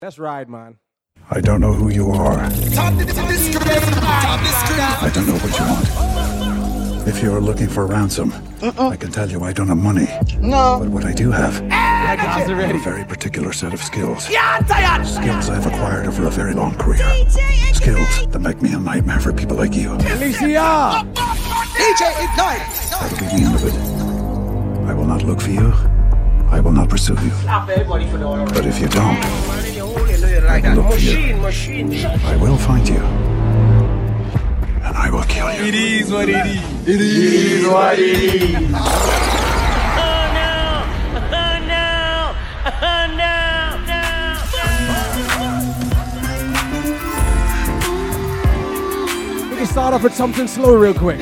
Let's ride, man. I don't know who you are. I don't know what you want. If you're looking for ransom, I can tell you I don't have money. No. But what I do have Already. a very particular set of skills. Skills I've acquired over a very long career. Skills that make me a nightmare for people like you. Alicia! DJ Ignite! That'll be the end of it. I will not look for you. I will not pursue you. But if you don't, I will look for you. I will find you. And I will kill you. It is what it is. It is what it is. Oh no! Oh no! Oh no! We can start off with something slow real quick.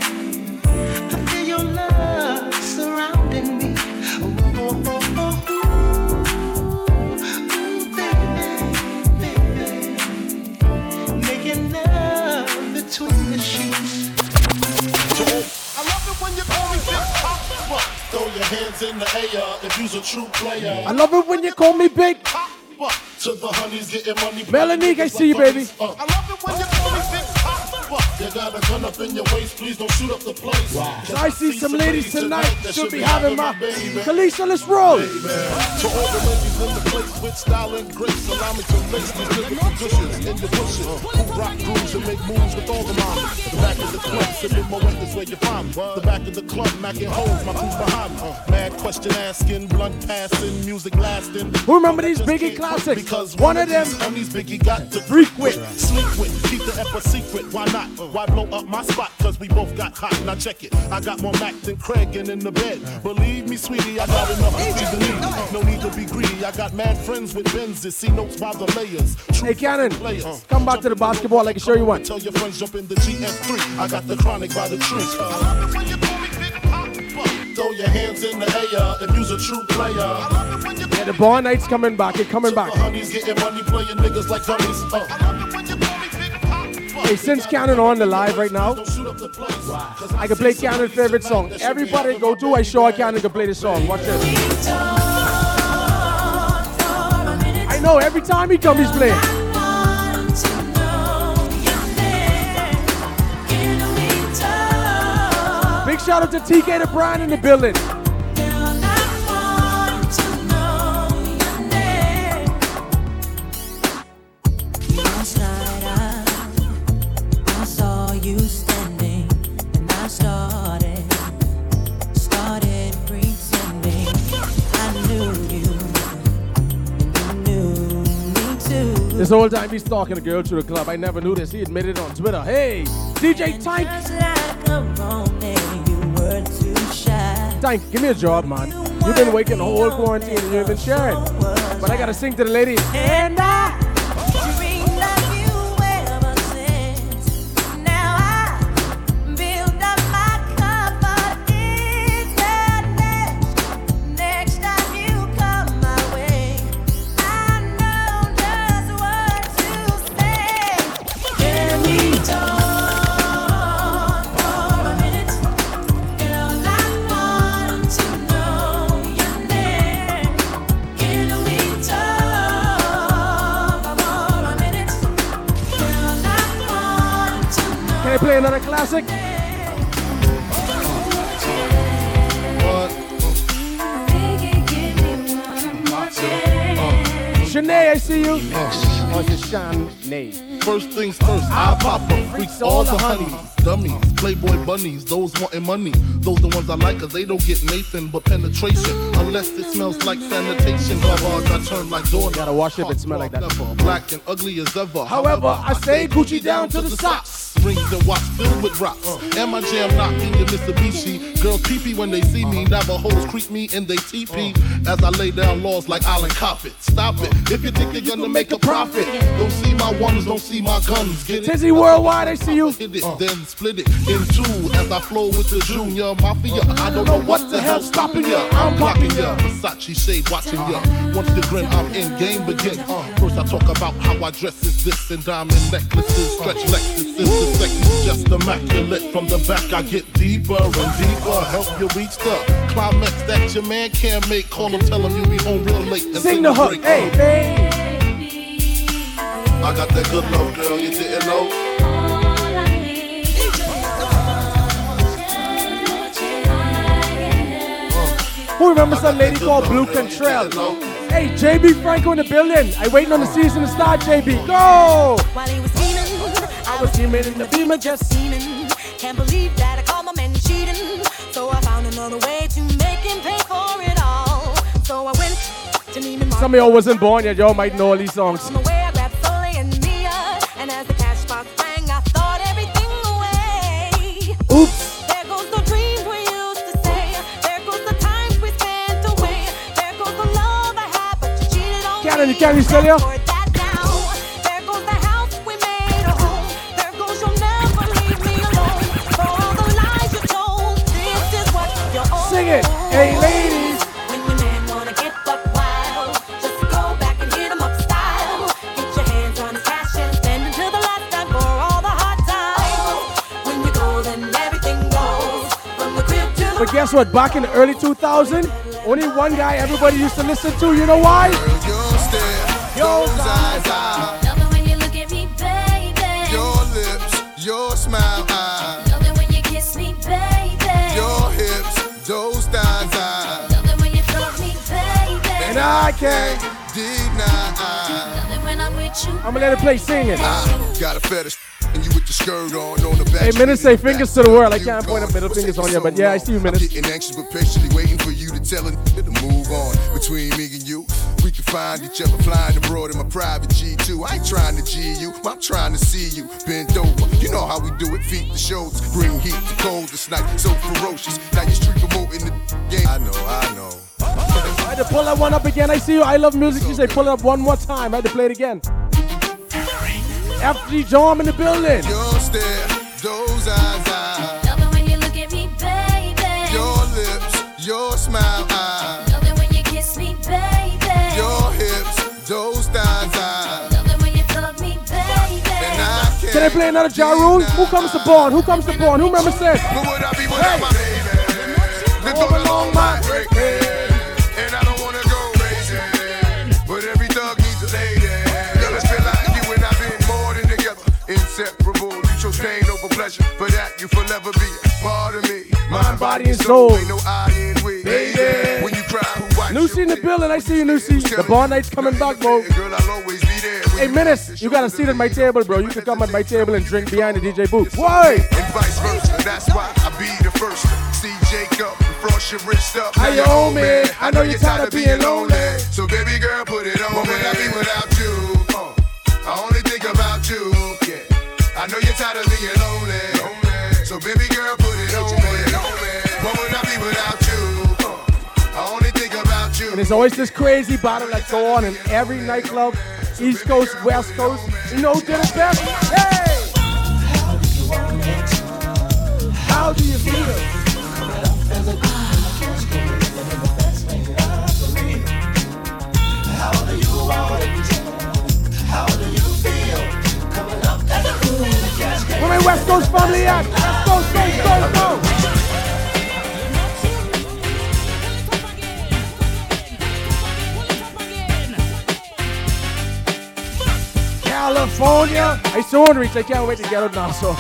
In the air, if you's a true player. I love it when you call me big. To the honeys getting money. Melanie, I see you, baby. I love it when you call me big. You got a gun up in your waist, please don't shoot up the place. Wow. So I see some ladies tonight that should be having my Kalisha, let's roll. To all the ladies in the place with style and grace, allow me to lace these little positions in the bushes. Who rock grooves and make moves with all the mamas. The back of the club, sipping my weapons where you find me. The back of the club, macking holes, my crew's behind me. Mad question asking, blunt passing, music lasting. Who remember these Biggie classics? Because one of them honeys Biggie got to freak with, sleep with, keep the ep a secret. Why not? Why blow up my spot? Cause we both got hot. Now check it. I got more Mac than Craig and in the bed. Believe me, sweetie, I got enough to feed the need. No need to be greedy. I got mad friends with Benzes. See notes by the layers. Hey, Cannon, come back to the basketball. I can show you one. Tell your friends jump in the GM3. I got the chronic by the tree. Throw your hands in the air if you's a true player. Yeah, the bar night's coming back. It's coming back. Honeys getting money, playing niggas like dummies. Hey, since Cannon on the live right now, I can play Cannon's favorite song. Everybody go to I show Cannon can play this song. Watch this. I know every time he comes, he's playing. Big shout out to TK the Brian in the building. This whole time he's stalking a girl to the club. I never knew this. He admitted on Twitter. Hey, DJ Tank. Tank, give me a job, man. You've been waking the whole quarantine and you've been sharing. But I gotta sing to the lady. And I dreamed of you ever since. Now I build up my confidence. Next time you come my way, I know just what to say. Can we talk for a minute? Girl, I want to know your name. Can we talk for a minute? Girl, I want to know. Can I play another classic? Shanae, I see you. Oh, it's Shanae. First things first, I pop up, freaks all the honeys, dummies, playboy bunnies, those wanting money. Those the ones I like, cause they don't get Nathan but penetration. Unless it smells like sanitation. Bars I turn like doorknobs. Gotta wash it if it smell like that. Black and ugly as ever. However, I stay Gucci down to the socks. Rings and watch filled with rocks. And my jam knocking your Mitsubishi. Girls pee-pee when they see me. Navajos creep me and they TP. As I lay down laws like Island Coppet. Stop it. If you think you're gonna make a profit, don't see my ones, don't see my guns. Get it? Tizzy Worldwide, I see you. Hit it, then split it in two. As I flow with the Junior Mafia. I don't know what the hell's stopping ya. I'm blocking ya. Versace shade watching ya. Once the grin, I'm in, game begins. First I talk about how I dress is this and diamond necklaces, stretch Lexuses. The sex is just immaculate. From the back I get deeper and deeper. Help you reach the climax that your man can't make. Call him, tell him you be home real late and sing the hook. Hey, baby. I got that good love, girl, you didn't know. Who remembers some lady called Blue Cantrell? Hey, JB Franco in the building. I waiting on the season to start, JB. Go! While he was scheming, I was scheming in the Beamer, just scheming. Can't believe that I caught my man cheating. So I found another way to make him pay for it all. So I went to Neiman Marcus. Some of y'all wasn't born yet. Y'all might know all these songs. On the way I grabbed Soleil and Mia, and as the cash box rang, I thought everything away. Oops. There goes the dreams we used to say. There goes the times we spent away. There goes the love I had, but you cheated on Cannon, me. you can't sell you? There goes the house we made a home. There goes you'll never leave me alone. For all the lies you told, this is what you're all. Sing it. Hey, ladies. When your man wanna get buck wild, just go back and hit him up style. Get your hands on his cash and spend until the last time for all the hard times. When you go, then everything goes. From the crib to the But guess what? Back in the early 2000s, only one guy everybody used to listen to. You know why? Your stare, Yo, those eyes, Love it when you look at me, baby. your lips, your smile, Love it when you kiss me, baby. your hips, those thighs, Love it when you fuck me, baby. And I can't. deny. Love it when I'm with you. I'm gonna let it play singing. I got a fetish, and you with the skirt on the back. Hey, Minutes say fingers to the world. I can't point up middle fingers on you, but yeah, I see you, Minutes. I'm getting anxious but patiently waiting for you to tell it to move on. Between me and you, we can find each other flying abroad in my private G2. I ain't trying to G you, I'm trying to see you bend over. You know how we do it, feet to shoulders, bring heat to cold this night, so ferocious. Now you street promoting the game. I know. I had to pull that one up again. I see you. I love music. You say pull it up one more time. I had to play it again. FG Jom in the building. Your stare, those eyes, Love it when you look at me, baby. your lips, your smile, Love it when you kiss me, baby. your hips, those thighs, Love it when you fuck me, baby. and I can't. Can I play another Ja Rule? Who comes to Born? Who comes to Born? Who remembers that? What would I be without my baby? Live all along my break, and I don't wanna go crazy. But every thug needs a lady. Girl, it's feel like you and I've been more than together, inseparable. You chose pain over pleasure, for that you forever be a part of me. Mind, body, and soul. Ain't no I in we. Baby. When you cry, who wipes Lucy in the building. I see you, Lucy. The Born Night's coming back, bro. Girl, I'll always be there. Hey, Minutes, you got a seat at my table, bro. You can come at my table and drink behind the DJ booth. Why? And vice versa. That's why I be the first. See Jacob, frost your wrist up. How you own me? I know you're tired of being lonely. So baby girl, put it on. What would I be without you? I only think about you. Yeah. I know you're tired of being lonely. So baby girl, put it on me. What would I be without you? I only think about you. And there's always this crazy battle that go on in every nightclub, East Coast, West Coast. You know who did it best? Hey! How do you feel? Where my West Coast family at? West Coast, go! California. I so want to reach. I can't wait to get out now. So.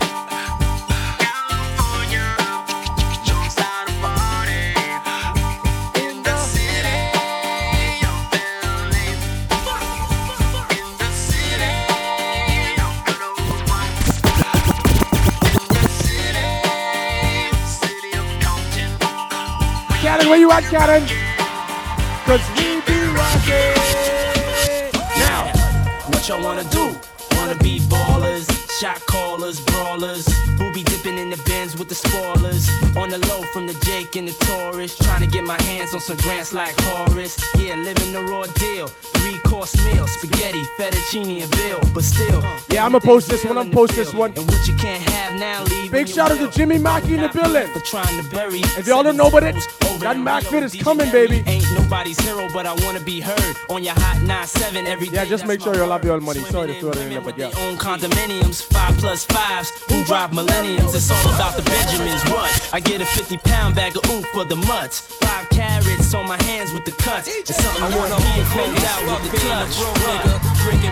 Karen, where you at, Karen? Cause we be rocking. Now, what y'all wanna do? Wanna be ballers, shot callers, brawlers, who be dipping in the bins with the spoilers. On the low from the Jake and the Taurus, trying to get my hands on some grants like Horace. Yeah, living the raw deal, 3-course meal, spaghetti, fettuccine, and bill. But still, yeah, I'ma post this one. I'm post this one. And what you can't have now, leave. Big shout out to Jimmy Mackey in the building. For trying to bury. If y'all don't know about it, that Mac Fit is coming, baby. Ain't nobody's hero, but I wanna be heard on your hot 9-7 every day. Yeah, just make sure you'll have your money. Sorry to throw it in there, but yeah. Own condominiums, 5+5s, who drive millenniums. It's all about the Benjamins. What? I get a 50-pound bag of oomph for the mutts. 5 carats on my hands with the cuts. It's something I wanna hold closed out with the clutch. Nigga, drinking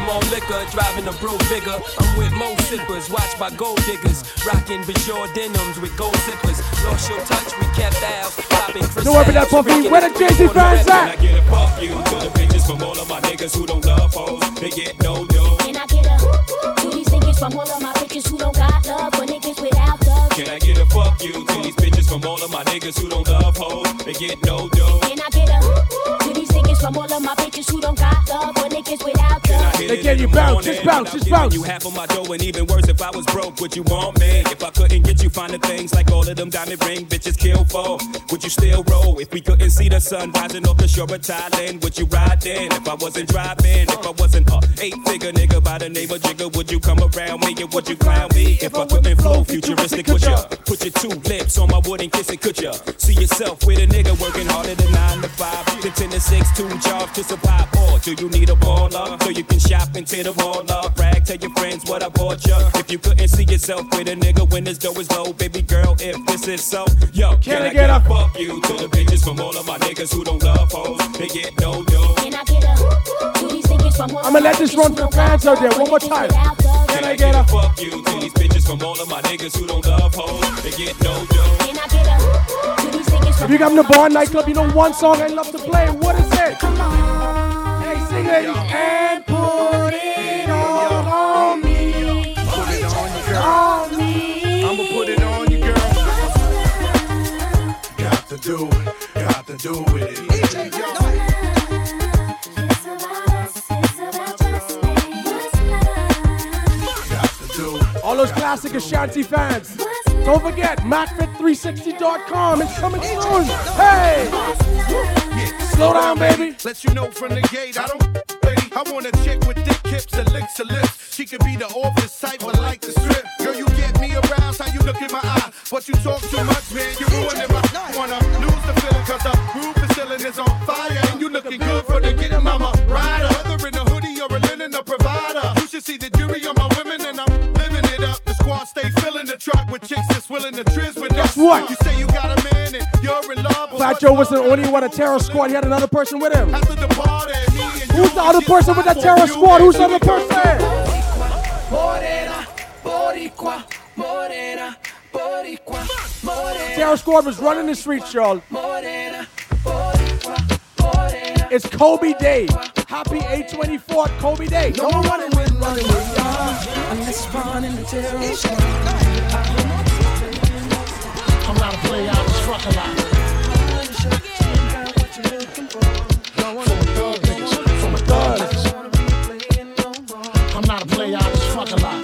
on liquor, driving a bro bigger. I'm with mo sippers, watched by gold diggers. Rocking Bajor denims with gold zippers. Lost your touch, we kept ours. Popping Chris. Don't worry that puffy. Where the Jay-Z fans at? Can I get a fuck you to the bitches from all of my niggas who don't love hoes? They get no dough. Can I get a to these niggas from all of my bitches who don't got love for niggas without love? Can I get a fuck you to these bitches from all of my niggas who don't love hoes? They get no dough. Can I get a to these niggas from all of my bitches who don't got love for niggas without love? They get you bounce, just bounce, just bounce. You half of my dough, and even worse if I was broke, would you want me? If I couldn't get you finer things like all of them diamond ring bitches kill for, would you still roll? If we couldn't see the sun rising off the shore of Thailand, would you ride then? If I wasn't driving, if I wasn't a 8-figure nigga by the name of Jigga, would you come around me and would you clown me? If I couldn't flow futuristic, would ya put your 2 lips on my wood and kiss it? Could ya see yourself with a nigga working harder than 9 to 5, then 10 to 6, 2 jobs to survive? Or do you need a baller so you can shop and tear the wall up? Brag, tell your friends what I bought ya. If you couldn't see yourself with a nigga when his dough is low, baby girl, if this is so, yo, can I get a fuck you to the bitches from all of my niggas who don't love hoes? They get no dough. Can I get a to these niggas from all I'ma let this run for the fans out there one more time. Can I get a fuck you to these bitches from all of my niggas who don't love hoes? They get no dough. Can I get a to these niggas from If you come to Bar nightclub, you know one song I love to play. What is it? come on? Hey, sing it and put it all on me. Put it on you, girl. On me. I'ma put it on you, girl. Got to do with it. It's about us, it's about just me. What's love? Got to do. All those classic Ashanti fans. Don't forget, MacFit360.com is coming soon. Hey! Slow down, baby. Let you know from the gate, I don't lady. I want a chick with thick hips and licks her lips. She could be the office type, but like the strip. Girl, you get me aroused, how you look in my eye. But you talk too much, man, you ruining my. Wanna lose the feeling, cause the roof is ceiling is on fire. And you looking good for the getting mama rider. Whether in a hoodie or a linen, a provider. You should see the jury on my women, and I'm living it up. The squad stay filling the truck with chicks that's willing to trizz with us. What? You say you got a man and you're in love. Fat Joe was the only one at Terror Squad. He had another person with him. After the party, me and Who's the other person with that Terror Squad? Who's the other person? Morena, Boricua, Morena, Boricua, Morena, Terror Squad was running the streets, y'all. Morena, Boricua, Morena. It's Kobe Day. Happy 8/24th Kobe Day. No one running with y'all unless running the terror squad. I'm not a player, I just fuck a lot. From a thug. I'm not a player, I just fuck a lot.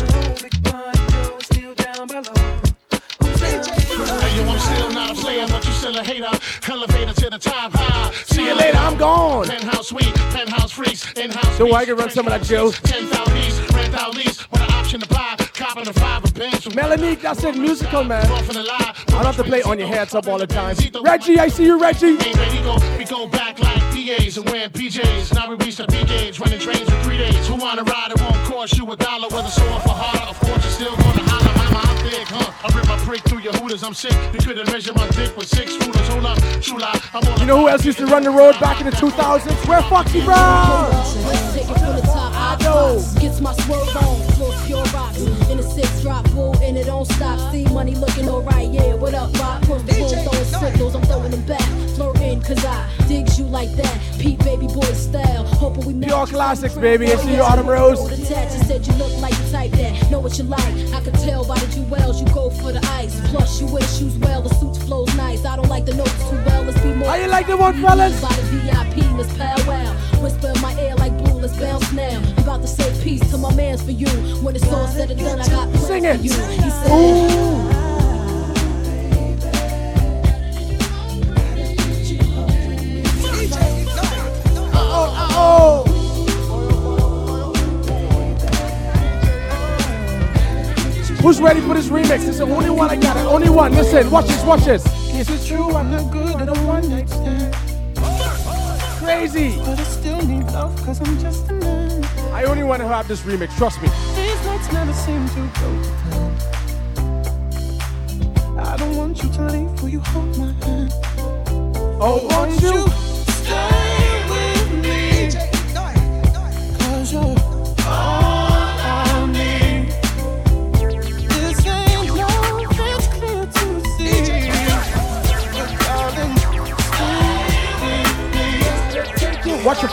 Hey, yo, I'm still not a player, but you still a hater. Elevator to the top high. See you later, I'm gone. Penthouse suite, penthouse freaks, in-house. So I can run some of that Joe. 10,000 east, rent out lease, with an option to buy. Copping the 5 of bench. Melanie, that's it, musical, man. I Off in the lie. don't have to play On Your Heads Up all the time. Reggie, I see you, Reggie. Hey, we go back like PAs and wearing PJs. Now we reach the B gauge, running trains for 3 days. Who wanna ride? It won't cost you $1. Whether sore for harder, of course you're still gonna holler. Mama, I'm big, huh? I rip my prick through your hooters. I'm sick. You couldn't measure my dick with 6 rulers. Hold up, Chula. I'm on. You know who else used to run the road back in the 2000s? Where Foxy Brown? Let's take it from the top. I know. Gets my swerve on. Floor pure rocks. In a 6 drop bull and it don't stop. See money looking alright. Yeah, what up, Rock? Push the boom, throwing signals. I'm throwing them back. Flirting, cause I digs you like that. Pete baby boy style. Hoping we make Pure classics, baby. I see you, Autumn Rose. You said you look like the type that know what you like. I could tell by the jewels you go for the ice. Plus you wear shoes well, the suits flows nice. I don't like the notes too well. Let's be more. How you like the one, fellas? By the VIP, let's powwow. Whisper in my ear like blue, let's bounce now. I'm about to say peace to my mans for you. When it's all said and done, I got plans Sing it. for you. He said, Ooh. Oh. Who's ready for this remix? It's the only one I got. Only one. Listen, watch this, watch this. Is it true I'm not good at a one night stand? Crazy. But I still need love cause I'm just a man. I only want to have this remix, trust me. These nights never seem to go to plan. I don't want you to leave, will you hold my hand? Oh, won't you? Stay with me. Cause you're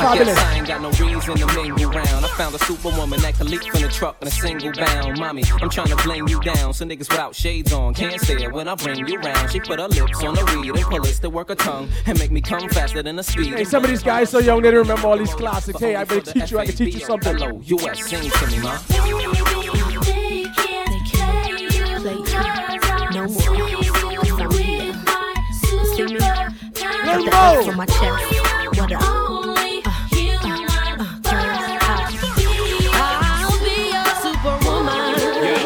Fabulous. I ain't got no reason to mingle round. I found a superwoman that can leap from the truck in a single bound. Mommy, I'm trying to bling you down. So niggas without shades on can't stare when I bring you round. She put her lips on the reed and pull it to work her tongue and make me come faster than a speed. Hey, some of these guys so young they don't remember all these classics. Hey, I better teach you. I can teach you something. Hello, US, sing to me, ma. No more. Let's go. For my chest. What up? I'll be a superwoman.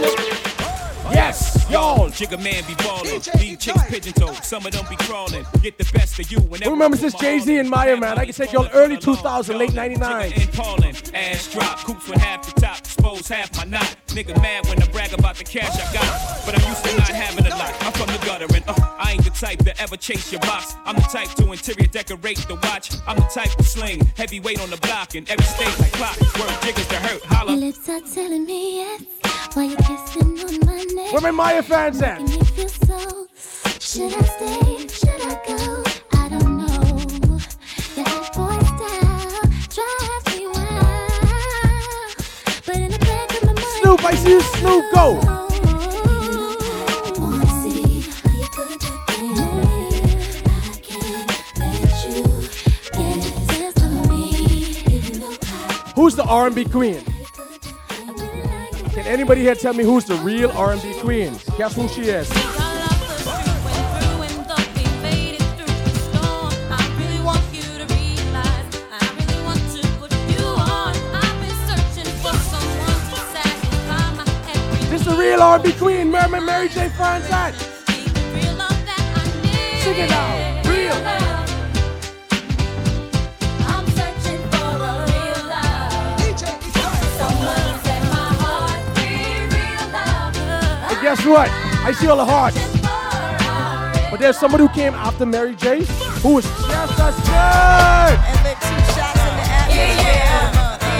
Yes, y'all. Jigga man be ballin'. These chicks pigeon toed. Some of them be crawling. Get the best of you. Who remembers this Jay-Z and Maya, man? I can take y'all early 2000, late 99. Ass drop, coops with half the top, expose half my knot. Nigga mad when I brag about the cash I got, but I'm used to not having a lot. I'm from the gutter and I ain't the type to ever chase your box. I'm the type to interior decorate the watch. I'm the type to sling heavyweight on the block and every state like clock. Word jiggers to hurt, holla. Your lips are telling me yes, while you're kissing on my neck. Where my Maya fans at? Making me feel so. Should I stay? Should I go? I don't know. That boy style drives me wild, but in the back of my mind, Snoop, I see you, Snoop, go. Who's the R&B queen? Can anybody here tell me who's the real R&B queen? Guess who she is? This is the real R&B queen, Mary J. Franzat. Sing it now, real. Guess what? I see all the hearts. But there's somebody who came after Mary J. who was just as good. And lit 2 shots in the atmosphere.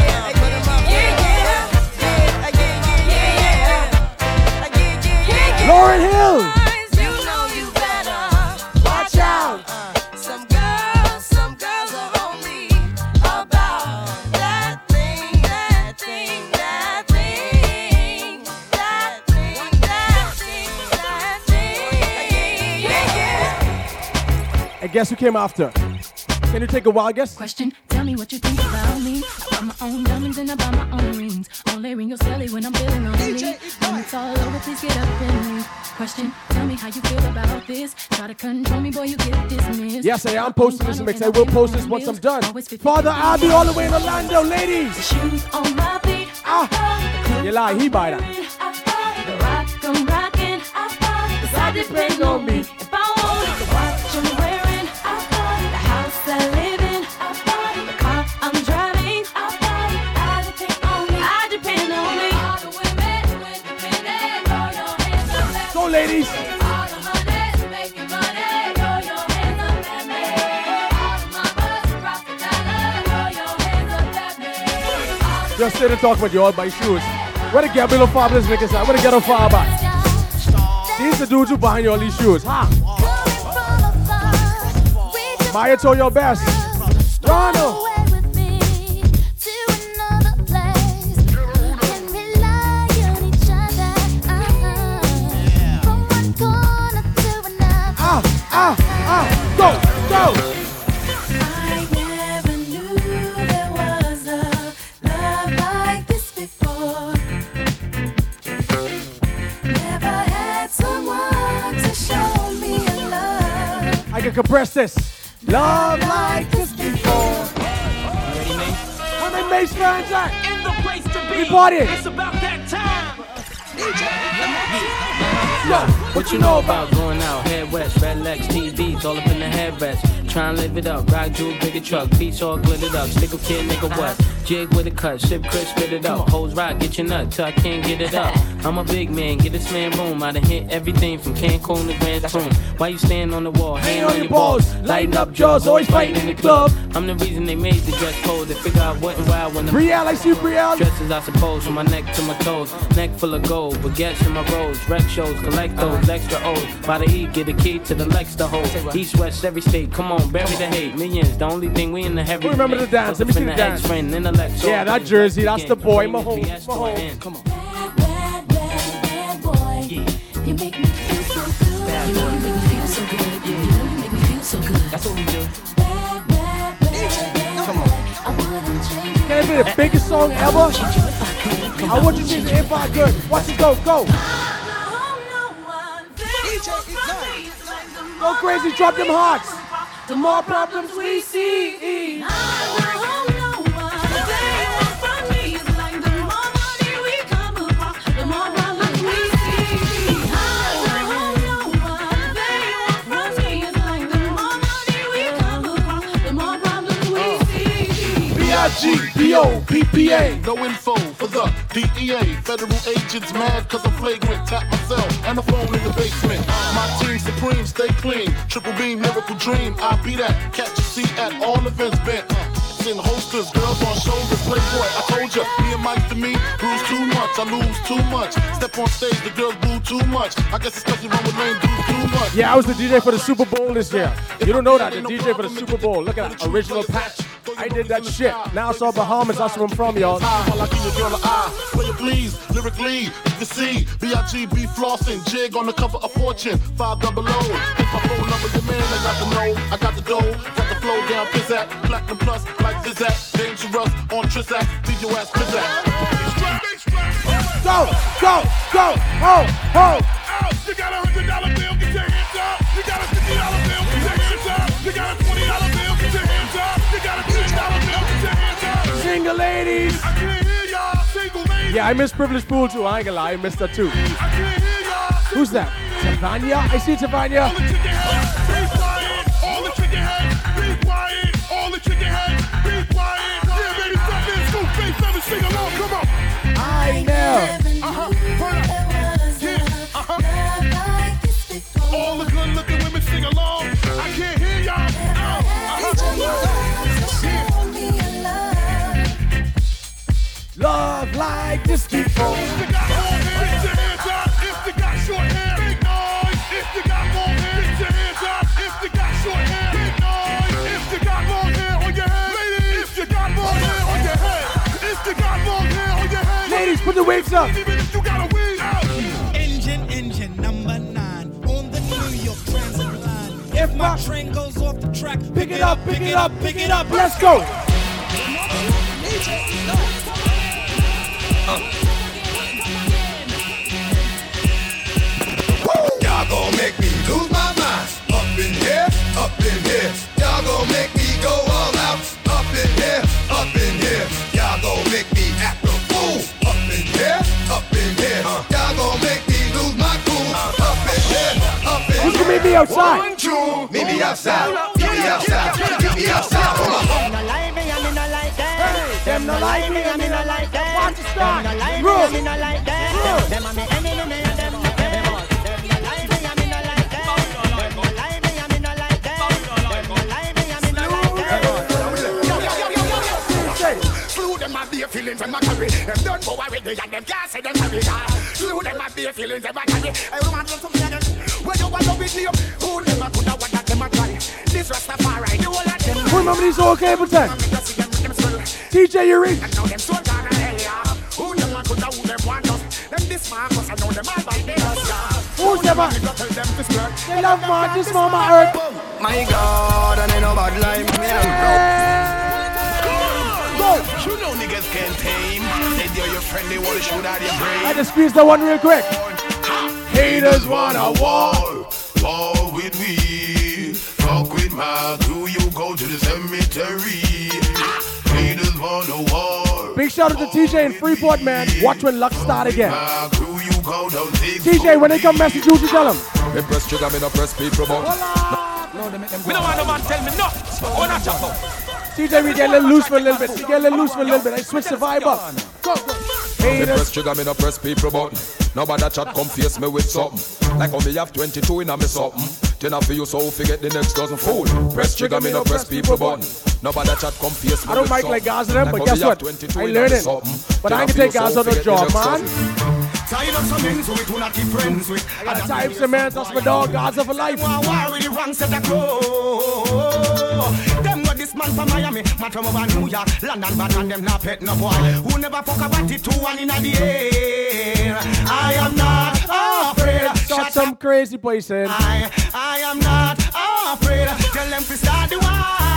Lauryn Hill. You know you better watch out. Some girls are only about that thing. And guess who came after? Can you take a wild guess? Question, tell me what you think about me. I buy my own diamonds and I buy my own rings. Only ring your celly when I'm feeling lonely. When it's all over, please get up and leave. Question, tell me how you feel about this. Try to control me, boy, you get dismissed. Yes, I am posting this mix. I will post this once I'm done. Father Abby all the way in Orlando, ladies. The shoes on my feet. You lie, he buy that. The rock I'm rocking. Decide to depend on me. If I want it, the watch I'm wearing. The house I live in. The car I'm driving. I depend on me. All the women independent. Throw your hands up at me. Go, ladies. All the hunters making money. Throw your hands up at me. All the mamas rocking dollar. Throw your hands up at me. Just sit and talk about you all by shoes. Where the Gabriel Fabulous niggas at? Where the Ghetto Faba? These the dudes who buying you all these shoes, huh? Maya told your best. Ronald. Go, go. I never knew there was a love like this before. Never had someone to show me a love. I can compress this. Love like this before. Ready, man? Where my Mace fans at? In the place to be. We party. It's about that time. Yo, What you know about going out? Head west, red Lex, TVs all up in the headrest. Try and live it up, rock jewel, bigger truck, beats all glittered up. Stickle kid, nigga what? Jig with a cut, ship crisp, spit it up. Hoes rock, get your nut till I can't get it up. I'm a big man, get this man room. I done hit everything from Cancun to Grand Tune. Why you stand on the wall, hang on your balls, lighting up jaws, always fighting in the club. I'm the reason they made the dress code. They figure out what and why when the Brielle, I see Brielle. Dresses, I suppose, from my neck to my toes. Neck full of gold, baguettes in my rolls. Rec shows, collect those extra O's. By the E, get a key to the Lex to hold. East, West, every state, come on, bury the hate. Millions, the only thing we in the heavy. Who remember the dance? Let me see the dance. Yeah, that jersey, that's the boy, Mahomes. Come on. Bad boy. You make me feel so good. Bad boy. You make me feel so good. You make me feel so good. That's what we do. Come on. I wouldn't change it. Can it be the biggest song ever? I want you to change it if I could. Watch it go, go. Go crazy, drop them hearts. The more problems we see. B-O-P-P-A. No info for the DEA. Federal agents mad cause I'm flagrant. Tap myself and the phone in the basement. My team supreme, stay clean. Triple beam, miracle dream. I be that. Catch a seat at all events bent. In holsters, girls on shoulders. Playboy, I told ya. Me and Mike to me, bruise too much. I lose too much. Step on stage, the girls boo too much. I guess it's cause you run with lame dudes too much. Yeah, I was the DJ for the Super Bowl this year. You don't know that, the DJ for the Super Bowl. Look at that, original patch. I did that shit. Now it's all Bahamas, that's where I'm from, y'all. Play it please, lyrically, you can see B.I.G.B. flossing, jig on the cover of Fortune, 500. Hit my phone number, your man, I got the know, I got the dough, got the flow down, pizzat, platinum plus, like Zizak, dangerous, on Trizak, leave your ass pizzat. Go, go, go, ho, ho. You got a $100 bill, get your hands up. You got a $50 bill, get your hands up. You got a $20 bill, get your hands up. You got a $10 bill, get your hands up. Single ladies. I can't hear y'all. Single ladies. Yeah, I miss Privileged Pool too. I ain't gonna lie, I missed that too. I can't hear y'all. Who's that? Tavania? I see Tavania. All the chicken heads, be quiet. All the chicken heads, be quiet. All the chicken heads, be quiet. Yeah, baby, step in, scoop, face, never sing along. Come on. I know. All the good looking women sing along. I can't hear y'all. Love like this before. If you got long hair, get your hands up. If you got short hair, big noise. If you got long hair, get your hands up. If you got short hair, big noise. If you got long hair on your head, ladies. If you got long hair on your head. If you got long hair on your head, ladies, put the wigs up. Even if you got a wig out. Engine number 9 on the New York Transit line. If my train goes off the track, pick it up, pick it up, pick it up. Let's go. Y'all gon' make me lose my mind. Up in here, up in here. Y'all gon' make me go all out. Up in here, up in here. Y'all gon' make me act a fool. Up in here, up in here. Y'all gon' make me lose my cool. Up in here, up in here. Who's gonna meet me outside? One, two, meet me outside. Meet me outside. Meet me outside. Them no like me, and me no like them. Them no like me, and me no like them. Watch the start. Them no like me, and me no like them. Them a me enemy, me and them no care. Them no like me, and me no like them. Them no like me, and me no like them. Them no like me, and me no like them. Slew them and be feelings and my carry. Them done go already and them can't say them carry. Slew them and be feelings and my carry. Every man loves something again. When you want to beat me up, who never could have what that them a try. This Rastafari, you all of them. Who remember these old cable time? DJ Eureka. And now them so gone to hell, yeah. Who never could have who them want us. Them this Marcus, I know them all by us, yeah. Who's never? Tell them to skirt. They love Marcus, Mama Earth. My God, and ain't nobody like me. You know niggas can't tame. Said you're your friend, they wanna shoot out your brain. I just squeeze that one real quick. Haters wanna war with me. Fuck with my crew, you go to the cemetery. Haters wanna war. Big shout out to TJ in Freeport, man. Watch when luck start again. TJ, when they come message you, tell them. Me press trigger, me no press people, but Me no want no man tell me nothing. Oh, not chop up. DJ, we get a little loose for a little bit. We get a little loose for a little bit. I switch the vibe up. Go, go. Me press trigger, me no press people button. Nobody chat come face me with something. Like how me have 22 in a me something. Then I feel you so forget the next dozen fool. Press trigger, me no press people button. Nobody chat come face me I don't with mic something. like guys them, but guess what? I learning. But I can take guys on the job, man. Tired of some men, so we do not keep friends with. I got types of man, that's my dog, Gaza for life. War with the wrong set of clothes. Them got this man from Miami, man from over New York, London, but and them not pet no boy. Who never fuck about it, 2-1 in the air. I am not afraid. Shot some crazy place in. I am not afraid. Tell them to start the war.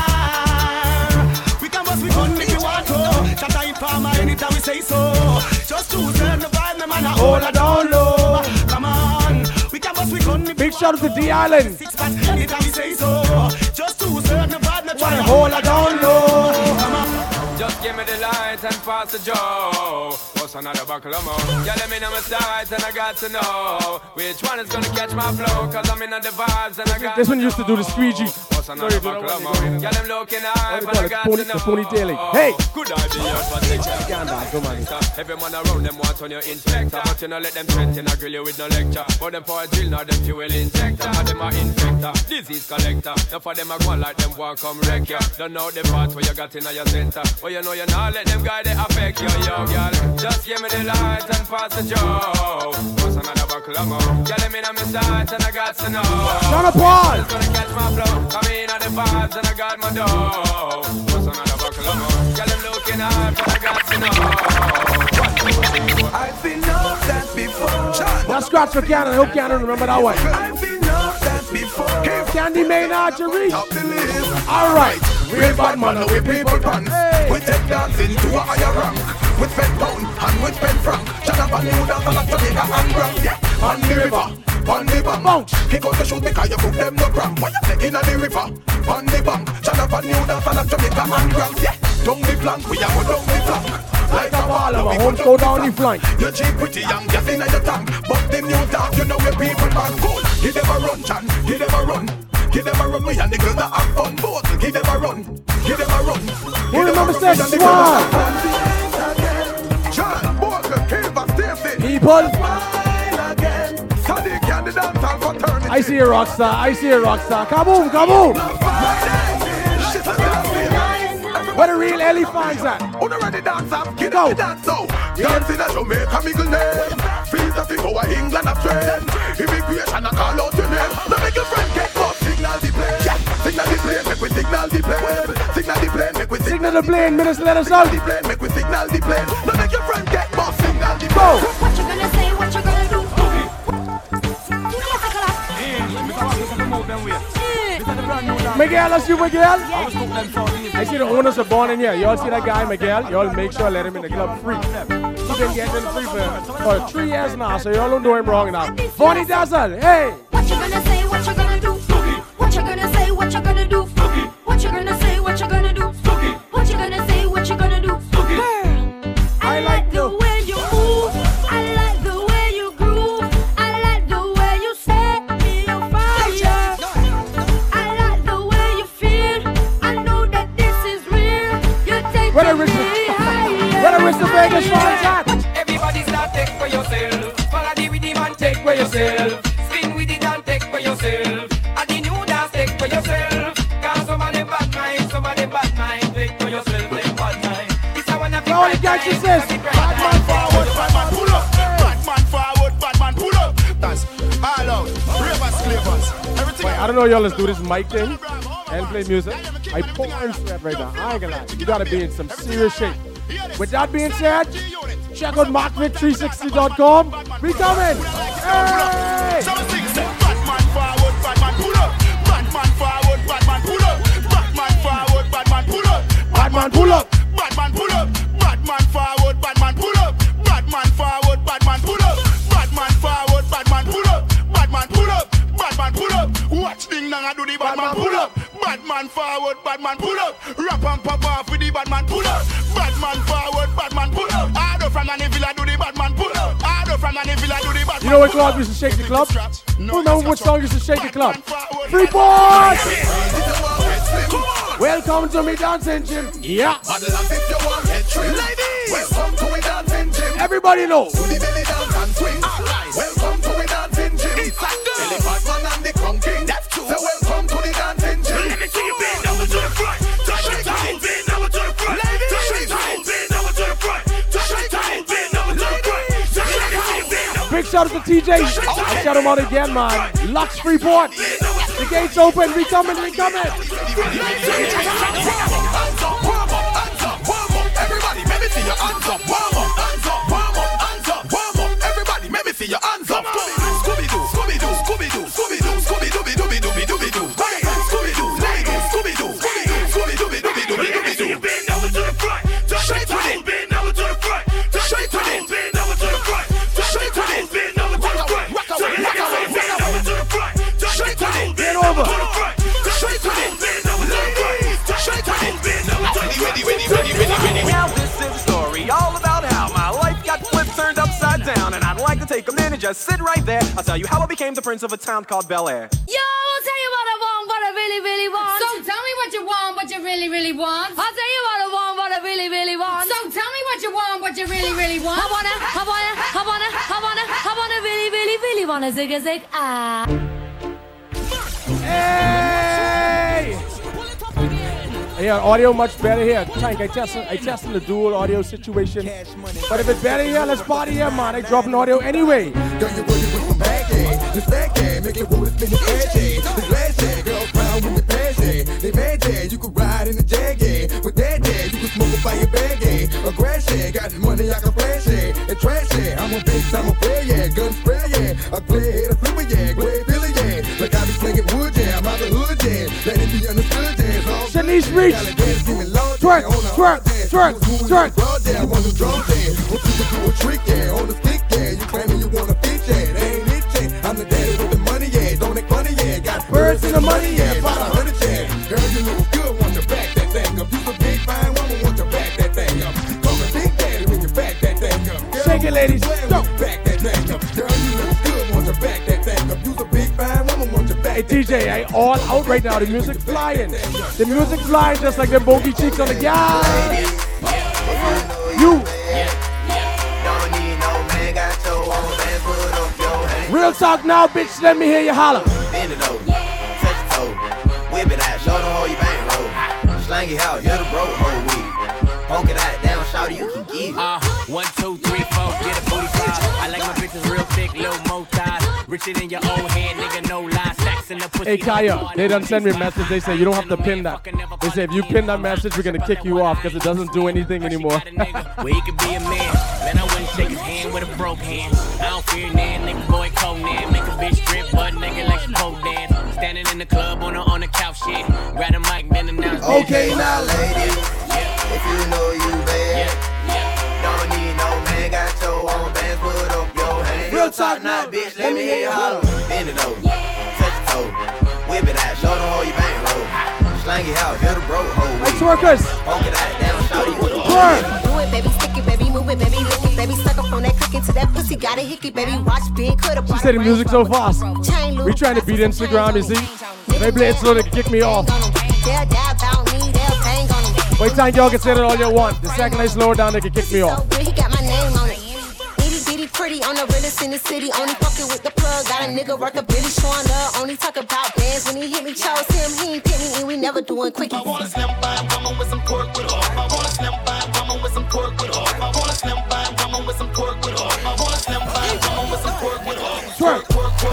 We can bust, we gun if you want to. Shut up, farmer, anytime we say so. Just choose the vibe, the man, hold it down low. Come on, we can bust, we gun. Big shout out to D Island. Anytime we say so. Just choose the vibe, the man, hold it down low. Come on. Just give me the light and pass the Joe. What's another buckle of more? Yeah, let me know my sides and I got to know which one is gonna catch my flow. Cause I'm in the vibes and I got This one used to do the squeegee. What's another buckle of more? Yeah, them looking high, but I got to know. The ponytailing. Hey! Good idea, but they can't every man around them want on your inspector. But you know let them threaten, I grill you with no lecture. But them for a drill, now them fuel injector. And them are infector, disease collector. Now for them I go like them want come wreck ya. Don't know the part where you got in your center. Well you know you not let them guys they affect you, yo girl. Just give me the light and pass the Joe. What's another buckle of more? Yeah, let me know my sights and I got to know. Shut up, Paul! It's gonna catch my flow. Come in on the vibes and I got my dough. What's another buckle of more? Yeah, them looking hard but I got to know. I've been off that before. That's scratch for Cannon. I hope Cannon remember that one. I've been off that before. Candy Maynard, you reach. Alright. Real bad man, we people pan. We take dancing to a higher rank. With pen pound and with pen frank. Shut up and you dance like Jamaica and Grand. Yeah, on the river, on the bank. Kick out the shoot because you put them no cramp. Why you say in the river, on the bank. Shut up and you dance like Jamaica and Grand. Yeah, down the flank, we are go down the flank. Like a ball of a home go down the flank. You're cheap, pretty young, gas in your tank. But the new dance, you know where people man cool. Give them a run, Chan, give them a run. Give them a run, we and the girls that have fun. Both, give them a run, give them a run. Who remembers that swag? John, Walker, Cave, and Stacey. People. Sadiq, and the dance hall fraternity. I see a rockstar, I see a rockstar. Kaboom, kaboom. Where the real Ellie fans at? On the ready dance up, get out the dance so. Dancing at Jamaica, Miguel name. Feels that we go to England up trend. Immigration, I call out your name. Now make your friend get up, signal the plane. Yeah, signal the plane, make we signal the plane. Signal the plane, make we signal the plane. Minister, let us know. The plane, make we signal the plane. Now make your friend get up, signal the plane. What you gonna say, what you gonna do? Miguel, I see Miguel. I see the owners are born in here. Y'all see that guy, Miguel? Y'all make sure let him in the club free. He's been getting free for 3 years now, so y'all don't do him wrong now. Bonnie Dazzle, hey! What you gonna say, what you gonna do? What you gonna say, what you gonna do? What you gonna say, what you gonna do? What you gonna say, what you gonna do? Girl, I like the way you move. I like the way you groove. I like the way you set me on fire. I like the way you feel. I know that this is real. You take me higher. Where the rest of Vegas fans at? Everybody start take for yourself. Follow the rhythm and take for yourself. Spin with it and take for yourself. And the new dance take for yourself. Cause some of them bad mind, some of them bad mind. Take for yourself, take bad mind. This I wanna be right now. Bad man forward, bad man pull up. Bad man forward, bad man pull up. That's all out. Ravers, clavers. Everything. Wait, I don't know y'all, let's do this mic thing and play music. I pour in sweat right now. I ain't gonna lie. You gotta be in some serious shape. With that being said, check out markvic360.com. We coming. Hey! Batman forward, Batman pull up. Batman forward, Batman pull up. Batman forward, Batman pull up. Batman pull up. Batman pull up. Batman forward, Batman pull up. Batman forward, Batman pull up. Batman forward, Batman pull up. Batman pull up. Batman pull up. Watch thing now I do the Batman pull up. Batman forward, Batman pull up. Rap and pop off with the Batman pull up. Batman forward, Batman pull up. Ado from the villa do the Batman pull up. Ado from the villa do the Batman. You know what club used to shake the club? Who remember what song used to shake the club? Freeport! Welcome to me dancing gym. Yeah. Babylon if you want get tripped. Ladies, welcome to me dancing gym. Everybody know. To the belly dance and swing. Alright. Welcome to me dancing gym. It's a girl. Billy Batman and the Crown King. That's true. So welcome to the dancing gym. Let me see you bend over to the front. Touch it out. Bend over to the front. Ladies. Touch it out. Bend over to the front. Touch it out. Bend over to the front. Touch it out. Big shout out to TJ. I shout him out again, man. Lux Freeport. The gates open. We coming. We coming. Everybody, let me see your hands up. Warm up, hands up, warm up, hands up, warm up. Everybody, let me see your hands up. Scooby-Doo, Scooby-Doo, Scooby-Doo, Scooby-Doo, Scooby-Doo, Scooby-Doo, Scooby-Doo, ladies, Scooby-Doo, Scooby-Doo, Scooby-Doo. Bend over to the front, straight to it. Bend over to the front, straight to it. Bend over to the front, straight to it. Bend over to the front, bend over to the front, straight to it. Bend over. Straight to it. Bend over to the front, straight to it. Bend over to the front. Now this is a story all about how my life got flipped, turned upside down, and I'd like to take a minute, just sit right there. I'll tell you how I became the prince of a town called Bel Air. Yo, I'll tell you what I want, what I really, really want. So tell me what you want, what you really, really want. I'll tell you what I want, what I really, really want. So tell me what you want, what you really, really want. I wanna really, really, really wanna zig a zig ah. Hey! Yeah, audio much better here. Tank, I testing the dual audio situation. But if it's better here, let's party here, man. I dropping audio anyway. Girl, you working with some baggy. This baggy, make your woman spin it edgy. This last girl crown with the passion. They mad, you could ride in the jaggy. With that, you could smoke a fire baggy. A grass, got the money, I can flash it. And trash it, I'm a bitch, I'm a player, yeah. Gun spray, yeah. A clear head, a flipper, yeah. Glad Billy, yeah. Like I be slinging wood, yeah. I'm out the hood, yeah. Let it be understood, yeah. Shanice Reach. Twerk, twerk, twerk, twerk. I want to draw, yeah. What you do a trick, yeah. On the stick, yeah. You claiming you want a bitch, yeah. They ain't it, yeah. I'm the daddy with the money, yeah. Don't act funny, yeah. Got birds in the money, yeah. About 100, yeah. Girl, you look good, want to back that thing up. You a big fine woman, want to back that thing up. Call me Big Daddy when you back that thing up. Girl, shake it, ladies. Go. Back that thing up. Girl, you look good, want to back that thing up. You a big fine woman, want to back. Hey DJ, I all out right now. The music flying. The music flying just like them bogey cheeks on the guy. You. Don't need no man, got your own man, put up your hand. Real talk now, bitch. Let me hear you holler. Bend it over, touch your toe, whip it out, show them how you bang roll. Slang it out, you're the bro, whole week. Poke it out, down, shout it, you can get it. 1, 2, 3, 4, get a 45. I like my bitches real thick, little mo thighs. Richer than your old head, nigga, no lies. Stacks in the pussy. Hey Kaya, they done send me a message. They say you don't have to pin that. They say if you pin that message, we're gonna kick you off because it doesn't do anything anymore. Well, he could be a man, man. I wouldn't shake his hand with a broke hand. I don't fear nan, nigga, boy, Conan. Make a bitch strip, butt nigga like she pole dance. Standing in the club on the couch, shit. Grab a mic, bend him down. Okay, now, ladies, if you know you bad, don't need no man, got your own bands, put up your hands. Real talk now, bitch, let me hear you holler. Bend it over, touch your toe, whip it out, show them how you bang roll. Slang it out, you're the bro, whole week. Let's workers. Poke it out, down, shout it, you can Twerk. Do it, baby, stick it, baby, move it, baby, lick it, baby, suck up on that click into that pussy, got a hickey, baby, watch big, coulda. She said the music so fast. We trying to beat Instagram, you see? They play it slow, they can kick me off. They'll die about me, they'll bang on them. Wait time y'all can say that all you want. The second I slow it down, they can kick me off. He got my name on it. Itty bitty pretty, on the realest in the city. Only fucking with the plug. Got a nigga worth a Billy showing up. Only talk about bands when he hit me. Chose him, he ain't pick me, and we never doing quickies. I want a slim fine woman with some pork with off. I want a slim fine woman with some pork with off. I want a slim fine woman with some pork with off. I want a slim fine woman with some pork with off. Twerk.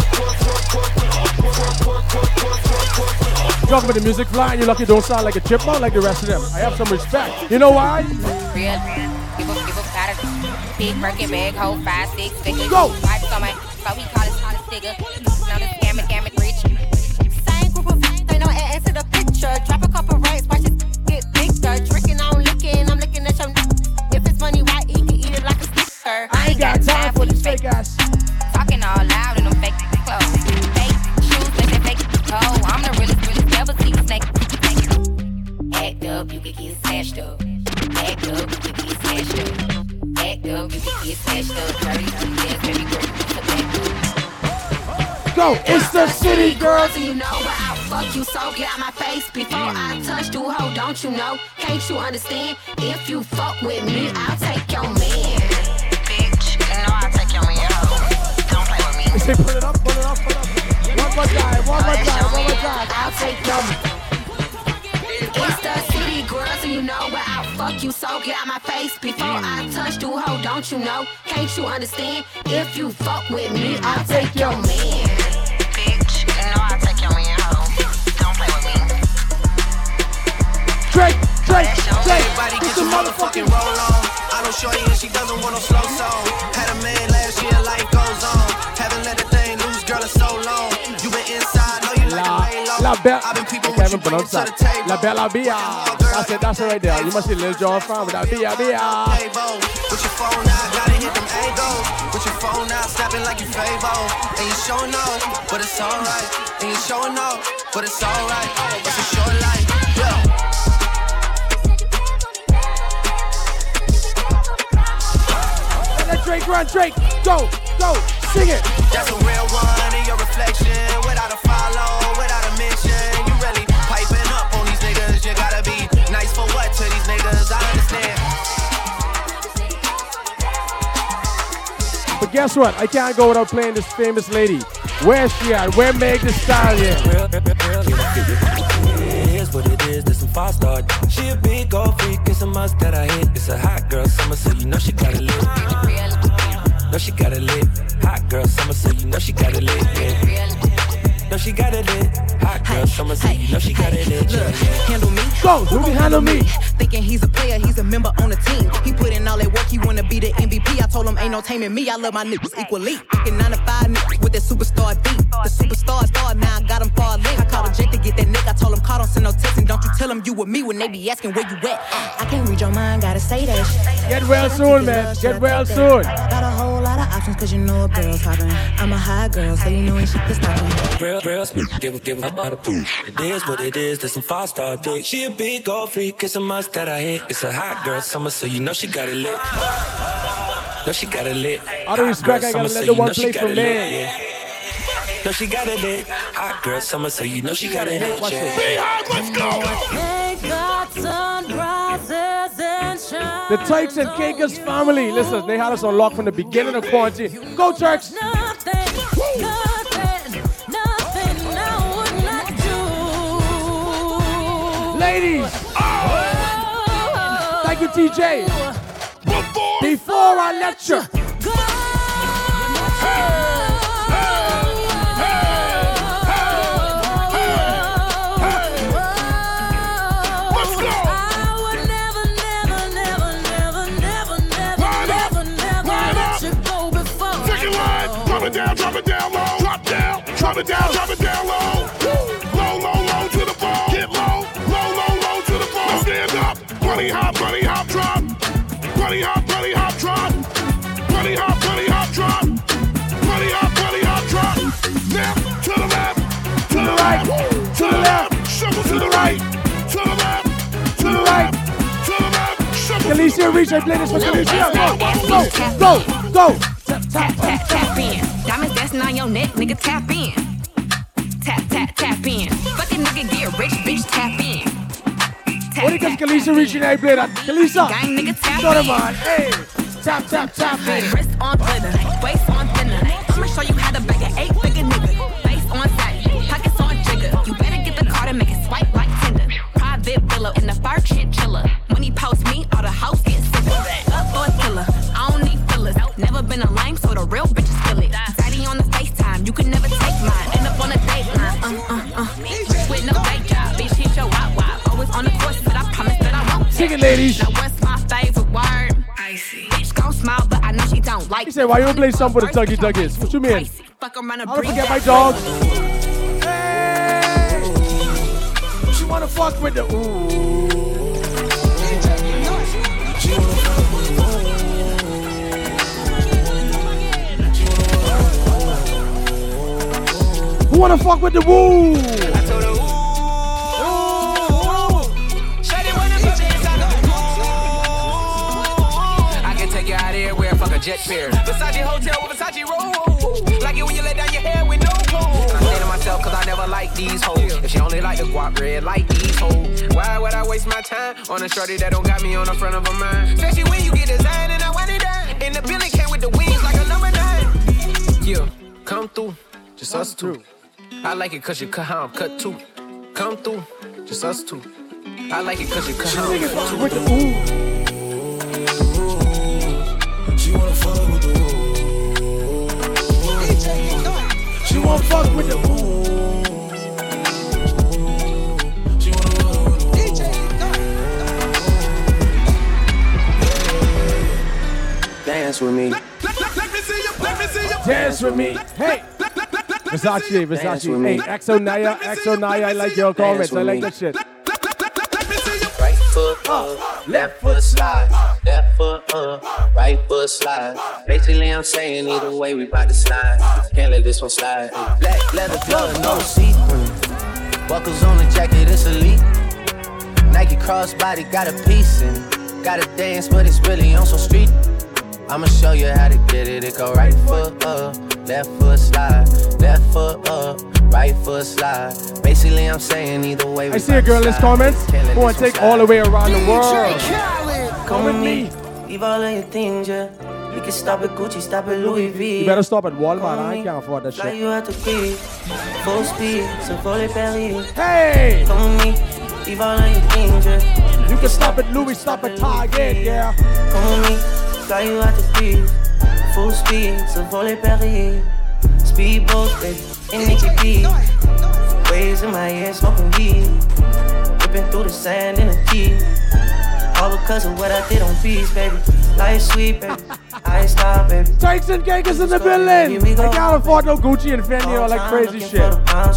Talking about the music flying, you lucky don't sound like a chipmunk like the rest of them. I have some respect. You know why? Real, give a batter. Big Birkin bag, hold 5, 6 figures. Go! Wipes on my, so we call it figure. Now this gamut rich. Same group of ain't no add to the picture. Drop a couple rights, watch it get bigger. Drinking, I'm licking, I'm looking at your if it's money right, he can eat it like a sticker. I ain't got time for this fake ass. Talking all loud in them fake clothes. Fake shoes, but they fake toe. I'm the realest never see a snake. Act up, you can get smashed up. Act up, you can get smashed up. Act up, you can get smashed up. Dirty, yes, baby girl, you can back up. Go, it's the city girls. So you know we're out. fuck you, so get out my face before I touch you, ho, don't you know? Can't you understand? If you fuck with me, I'll take your man. Bitch, you know I'll take your man, ho. Don't play with me. Say, put it up. One more time. I'll take your man. It's the city, girl, so you know where I'll fuck you, so get out my face before I touch you, ho, don't you know? Can't you understand? If you fuck with me, I'll take your man. Bitch, you know I'll take your man, ho. Don't play with me. Drake. Everybody get your motherfucking roll on. I don't show you and she doesn't want no slow song. Had a man last year, life goes on. Haven't let the thing loose, girl, it's so long. You been inside, know you like to lay low. La Bella. I've been people I can't even pronounce that. La Bella Bia. That's it right there. You must see Lil Jon from that Bia. With your phone out, gotta hit them angles. With your phone out, snapping like you Favo. And you showing off, but it's alright. And you showing off, but it's alright. It's a short life, yeah. Let Drake run, Drake. Go, sing it. That's a real one in your reflection. Without a follow, without a mention. You really piping up on these niggas. You gotta be nice for what to these niggas? I understand. But guess what? I can't go without playing this famous lady. Where's she at? Where Meg Thee Stallion? It is what it is, this some fast start. She a big old freak, it's a must that I hit. It's a hot girl summer, so you know she got it lit. No, she got it lit. Hot girl summer, so you know she got it lit. Yeah. No, she got it lit. Hot girl summer, so you know she got it lit. Yeah. Handle me. Go, Ruby, handle me. Thinking he's a player, he's a member on the team. He put in all that work, he wanna be the MVP. I told him ain't no taming me. I love my niggas equally. Thinking 9 to 5 niggas with that superstar beat. The superstar star, now I got him far link. I called a Jake to get that nick. I told him call, don't send no text, and don't you tell him you with me when they be asking where you at. I can't read your mind, gotta say that shit. Get well soon, man. Get well soon. Got a whole lot of options, cause you know a girl's poppin'. I'm a high girl, so you know when she can stop me. Real speak, give her about a poo. It is what it is, there's some five star dick. She a big old freak, it's a must that I hit. It's a hot girl summer, so you know she got it lit. No, she got it lit. Out of respect, I gotta let the one play for me. No, she got it lit. Hot girl summer, so you know she got it lit. Watch it. Let's go. The Tykes and Cakers family. Listen, they had us on lock from the beginning of quarantine. Go, Turks. Ladies. Thank you, TJ. Before I let you go. Drop it down low. Drop down low. Low to the ball. Get low to the ball. Now stand up. Bunny hop, drop. Bunny hop, drop. Bunny hop, drop. Bunny hop, drop. Left to the left, to the right, to the left. Shuffle to the right, to the left, to the right, to the left. Shuffle. Alicia, reach and play this for Alicia. Go. Tap in. Diamonds dancing on your neck, nigga, tap in. Tap in. Fucking nigga get rich, bitch, tap in. What do you think Alicia reaching and play that? Alicia, gang nigga, tap show them in. on. Hey, tap in. Wrist on glitter, waist on thinner. I'ma show you how to bag an 8-figure nigga. Face on satin, pockets on jigger. You better get the card and make it swipe like Tinder. Private villa in the fire shit chiller. When he posts me, all the house gets sicker. Up for a killer, I don't need fillers. Never been a lame, so the real bitches feel it. Daddy on the FaceTime, you can never take mine. End up on a dateline, with no day job, bitch, hit your wop. Always on the course, but I promise that I won't. Sing it, ladies. Now what's my favorite word? Icy. Bitch gon' smile, but I know she don't like. He said, why you don't play something for the Tuggy Tuggies? What you mean? Fuck around I don't forget my dog. Hey! She wanna fuck with the Who wanna fuck with the woo? I can take you out everywhere, fuck a a jet fare. Versace hotel with Versace roll. Like it when you let down your hair with no clothes. I say to myself, cause I never like these hoes. If she only like the guap red, like these hoes. Why would I waste my time on a shorty that don't got me on the front of a mind? Especially when you get designed and I want it down. And the building came with the wings like a number 9. Yeah, come through, just us two. I like it cause you cut how I'm cut too. Come through, just us two. I like it cause you cut how I'm cut too. She wanna fuck with the She wanna fuck with the She wanna fuck with the Dance with me. Dance with me. Hey. Versace. Hey, XO Naya, I like your comments. I like that shit. Right foot up, left foot slide. Left foot up, right foot slide. Basically, I'm saying either way, we bout to slide. Can't let this one slide. Black leather glove, no sequin. Buckles on the jacket, it's elite. Nike crossbody, got a piece in it. Gotta dance, but it's really on some street. I'ma show you how to get it. It go right foot up, left foot slide. Left foot up, right foot slide. Basically, I'm saying either way. I see a girl in his comments who want to take all the way around the world. Come with me. Leave all of your things, yeah. You can stop at Gucci, stop at Louis V. You better stop at Walmart. I can't afford that Fly shit. you out to be full speed, so volley Paris. Hey! Come with me. Leave all of your things, yeah. You can stop at Louis, stop at Target, yeah. Come with me. Fly you out to be full speed, so volley Paris. Speedboat, baby, in Nikki B. Waves in my ear, smoking weed. Ripping through the sand in a Jeep. All because of what I did on beats, baby. Life sweet, baby. I ain't stop, baby. Takes and cake is in the building. I can't afford no Gucci and Fendi or like crazy shit.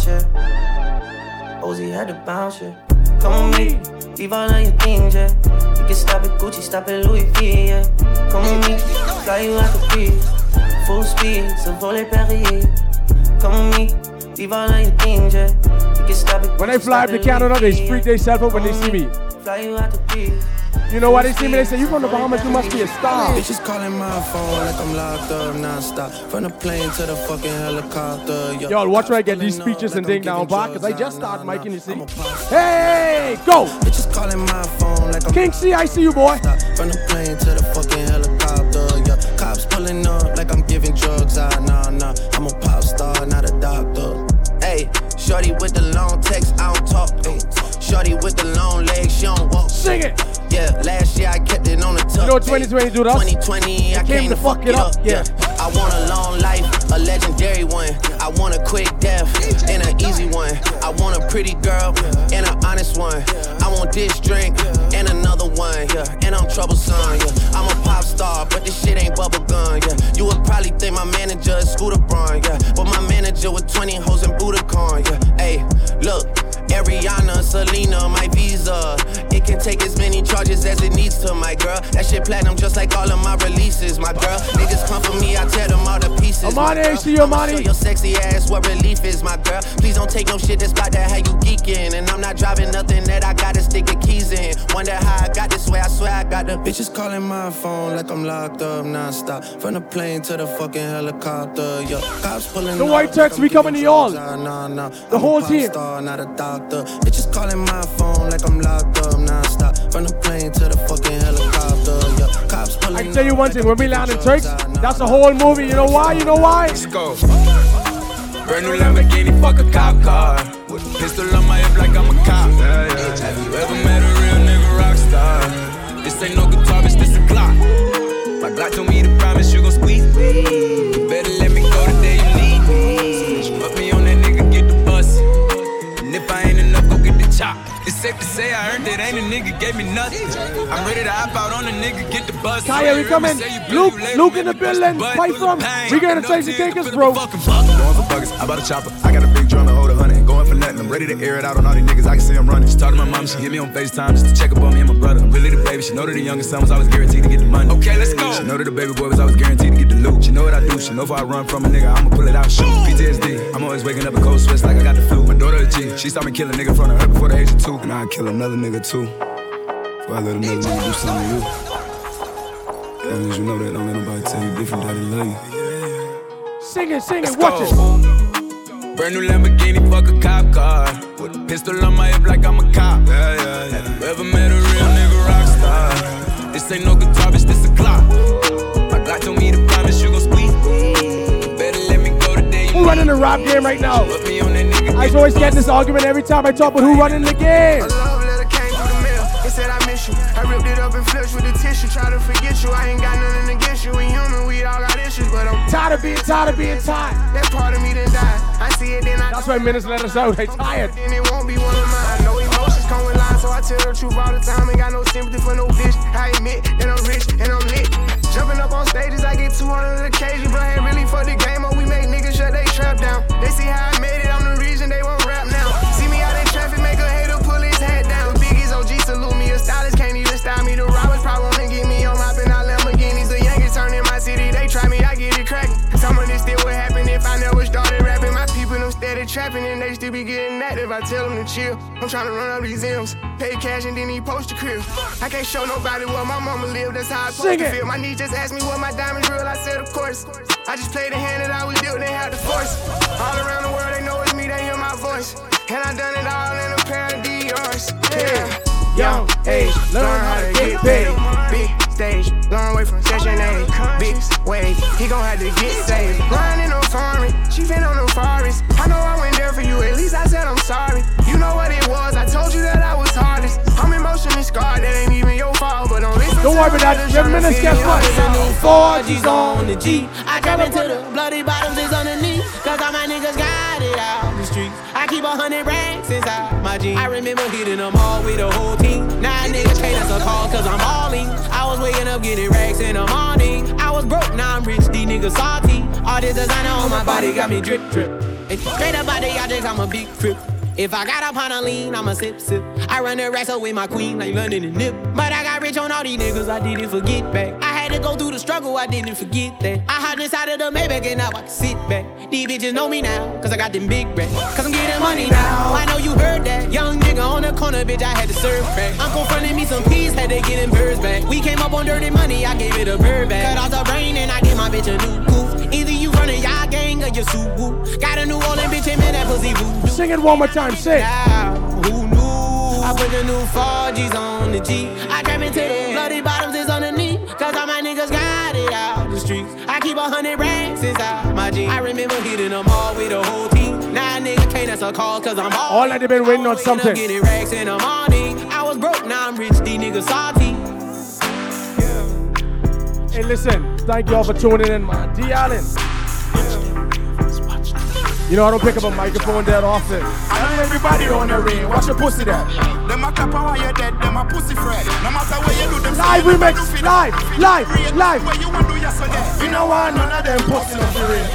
Ozzy had to bounce, yeah. Come with me, leave all of your things, yeah. You can stop at Gucci, stop at Louis V, yeah. Come with me, fly you out the breeze. Full speed, so volley Paris. Come with me, leave all of your things, yeah. You can stop at When they fly up to Canada, they freak themselves up when they see me. Fly you out the breeze. You know why they see me? They say, you from the Bahamas, you must be a star. Bitches calling my phone like I'm locked up non-stop. From the plane to the fucking helicopter. Yo, watch when I get these speeches and ding down back, because I just started miking, you see. Hey, go! Bitches calling my phone like I'm King C, I see you, boy. From the plane to the fucking helicopter. Yeah, cops pulling up like I'm giving drugs. Nah. I'm a pop star, not a doctor. Hey, shorty with the long text, I don't talk. Ay, shorty with the long legs, she don't walk. Sing it! Yeah, last year I kept it on the tuck. You know what 2020 do to us? 2020, I came to fuck it up. Yeah, I want a long life, a legendary one. I want a quick death and an easy one. I want a pretty girl and an honest one. I want this drink and another one. Yeah, and I'm troublesome. Yeah, I'm a pop star, but this shit ain't bubblegum. Yeah, you would probably think my manager is Scooter Braun. Yeah, but my manager with 20 hoes and Budokan. Yeah, hey, look. Ariana, Selena, my visa. It can take as many charges as it needs to, my girl. That shit platinum just like all of my releases, my girl. Niggas come for me, I tear them all to pieces. Amani, I see you, Amani. Show your sexy ass what relief is, my girl. Please don't take no shit that's about that how you geeking. And I'm not driving nothing that I gotta stick the keys in. Wonder how I got this way, I swear I got the bitches calling my phone like I'm locked up non-stop. From the plane to the fucking helicopter. Yo, cops pulling the White Turks, we coming to y'all. Nah. The whole team. Star, not a doctor. Bitches calling my phone like I'm locked up non-stop. From the plane to the fucking helicopter. Yeah, cops pulling I can tell you one thing, when we land in Turks, that's a whole movie. You know why? Let's go. Brand new Lamborghini, fuck a cop car. With a pistol on my hip like I'm a cop. Yeah. Have you ever met a real nigga rock star? This ain't no guitar, bitch, this a Glock. My Glock told me to promise you gon' squeeze me. You better let me go the day you need me. Put me on that nigga, get the bus. And if I ain't enough, go get the chop. It's safe to say I earned it, ain't a nigga gave me nothing. I'm ready to hop out on a nigga, get the bus. Kaya, we coming. Luke in the building. Fight from. We gonna take the kickers, bro. Going for buggers, I bought a chopper. I got a big drum to hold 100. Going for nothing, I'm ready to air it out on all these niggas. I can see I'm running. She talked to my mom, she hit me on FaceTime just to check up on me and my brother. I'm really the baby. She know that the youngest son was always guaranteed to get the money. Okay, let's go. She know that the baby boy was always guaranteed to get the loot. She know what I do. She know if I run from a nigga, I'ma pull it out, shoot. PTSD, I'm always waking up in cold sweats like I got the flu. My daughter a G, she saw me kill a nigga in front of her before the age of 2. And I'd kill another nigga too. Before I let another nigga do something to you. As long as you know that, don't let nobody I'll tell you different, daddy love you. Sing it, Let's watch go. it. Brand new Lamborghini, fuck a cop car. With a pistol on my hip like I'm a cop. Have you ever met a real nigga rock star? This ain't no guitar, bitch, this a clock. My God told me to promise you gon' squeeze me. Better let me go today. Who running the rap game right now? Put me on that nigga. I always get in this argument every time I talk about who running the game. A love letter came through the mail. It said I miss you. I ripped it up and flushed with the tissue. Try to forget you. I ain't got nothing against you. We human, we all got issues, but I'm tired of being tired. That part of me done died. I see it, then I. That's why Minutes let us out. They tired. Then it won't be one of mine. I know emotions come with lines, so I tell the truth all the time. Ain't got no sympathy for no bitch. I admit that I'm rich and I'm lit. Jumping up on stages, I get 200 occasions. Bro, ain't really for the game, or we make niggas shut they trap down. They see how I made it, I'm the reason they won't rap now. See me out in traffic, make a hater pull his head down. Biggie's OG salute me, a stylist can't even style me. The robbers probably wanna get me on mopping out Lamborghinis. The youngest turn in my city, they try me, I get it cracking. Some of this still would happen if I never started rapping. My people them steady trapping and they still be getting active. I tell them to chill. I'm trying to run up these M's, pay cash and then he post the crib. I can't show nobody where my mama live. That's how I supposed to feel. My niece just asked me what my diamonds real. I said of course. I just played the hand that I was dealt. They had the force. All around the world they know it's me. They hear my voice. And I done it all in a pair of Dior's. Yeah. Young age, learn how to get paid. Big stage, long way from session A. Big wave, he gon' have to get saved. Grinding on foreign, she been on the forest. I know I went there for you, at least I said I'm sorry. You know what it was, I told you that I was hardest. I'm emotionally scarred, that ain't even your fault, but don't listen. Don't worry about that, your minutes guess what? 4G's on the G. I drop into the bloody bottoms is underneath. Cause all my niggas got it out the streets. I keep 100 racks inside my jeans. I remember hitting them all with the whole team. Now niggas can't answer call cause I'm all in. I was waking up getting racks in the morning. I was broke, now I'm rich, these niggas salty. All this designer on my body got me drip drip. And straight up out the objects, I'm a big trip. If I got up on a lean, I'm a sip sip. I run the racks up with my queen like London and Nip. But I got rich on all these niggas, I didn't forget back. I had to go through the struggle, I didn't forget that. I hopped inside of the Maybach and now I can sit back. These bitches know me now, cause I got them big racks. Cause I'm getting money now, I know you heard that. Young nigga on the corner, bitch, I had to serve back. Uncle fronted me some peas, had to get them birds back. We came up on dirty money, I gave it a bird back. Cut off the brain and I gave my bitch a new coupe. Either you running y'all gang or you Subaru. Got a New Orleans bitch and man that pussy voodoo. Sing it one more time, sing. Who knew? I put the new 4G's on the G. I trap into the bloody bottoms is underneath. Cause all my niggas got it out the streets. I keep 100 racks inside my jeans. I remember hitting them all with the whole team. Now nigga can't answer call cause I'm all that they been waiting on something. Getting racks in the morning. I was broke, now I'm rich, these niggas salty. Hey listen, thank y'all for tuning in, man. D. Allen. You know I don't pick up a microphone that often. I know everybody on the ring. Watch your pussy there. Them a clap while you're dead. Them a pussy friend. No matter where you do them. Live remix. Live. Where you want to do yesterday. You know why none of them pussy no for real.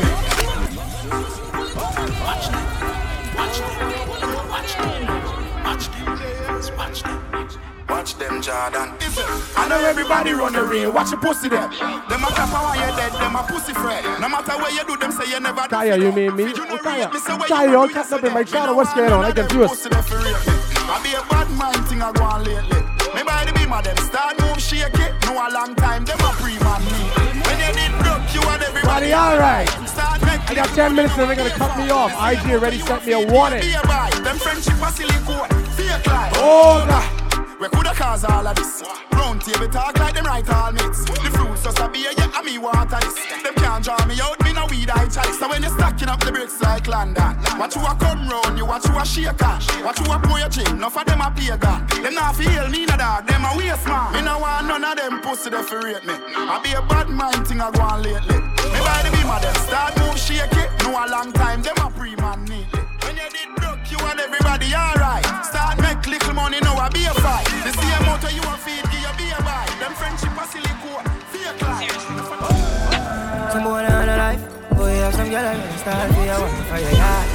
Watch them, Jordan. I know everybody run the ring. Watch your pussy there. Them a clap while you're dead. Them a pussy friend. No matter where you do them, say you never. Kaya, you mean me? Oh, Kaya, y'all cut up in my channel. What's going on? I can do it. I be a bad mind thing I go on lately. Me by the beam of them start move shake it. No a long time. Them a pre-man me. When you did broke, you and everybody. Alright. I got 10 minutes and they're gonna cut me off. IG already sent me a warning. Them friendship a silicone. Fake life. Oh God. We coulda cause all of this. Round table talk like them right all mates. The fruits just a beer, yeah, and me water this. Them can't draw me out, me no weed I chalice. So when you stacking up the bricks like London, watch you a come round, you watch you a shake on. Watch you a pour your chin, enough of them a pagan. Them not feel me no dog, them a waste man. Me no want none of them pussy to rate me. I be a bad mind thing I go on lately. Me by the beam of them start move shake it. No a long time, them a pre-man neatly. When you did broke, you and everybody alright. Start make little money, now I be a fight. The same motor you want feed, give you be a buy. Them friendship a silicone, fake life. Some boy on a life, boy have some girl and start for your wife for your yard.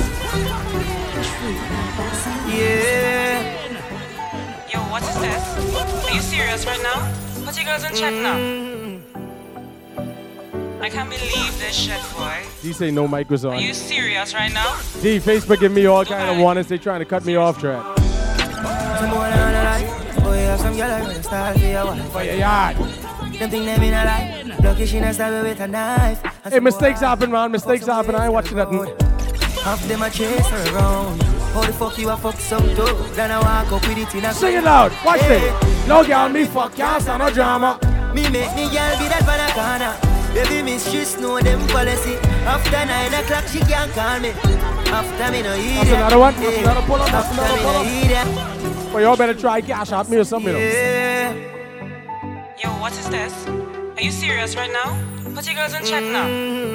Yeah. Yo, what is this? Are you serious right now? Put your girls in check now. I can't believe this shit, boy. D say no mic was on. Are you serious right now? D, Facebook give me all kind of warnings. They trying to cut me off track. Some boy on a life, boy have some girl and start for your wife for your yard. Them think they mean a lie. Lucky she not stab me with a knife. Hey, mistakes happen, man. Mistakes happen. I ain't watching that. Half them a chase her around. How the fuck you a fuck some too? Then I walk up with it in a Sing it loud. Watch this. No girl, me fuck can't stand no drama. Me make me girl be that banana. Baby miss she know them policy. After 9 o'clock she can't call me. After me no eat. That's another one. That's another pull up. That's After another me pull no up. eat. Well, y'all better try cash out me or something. Yo, what is this? Are you serious right now? Put your girls in check now.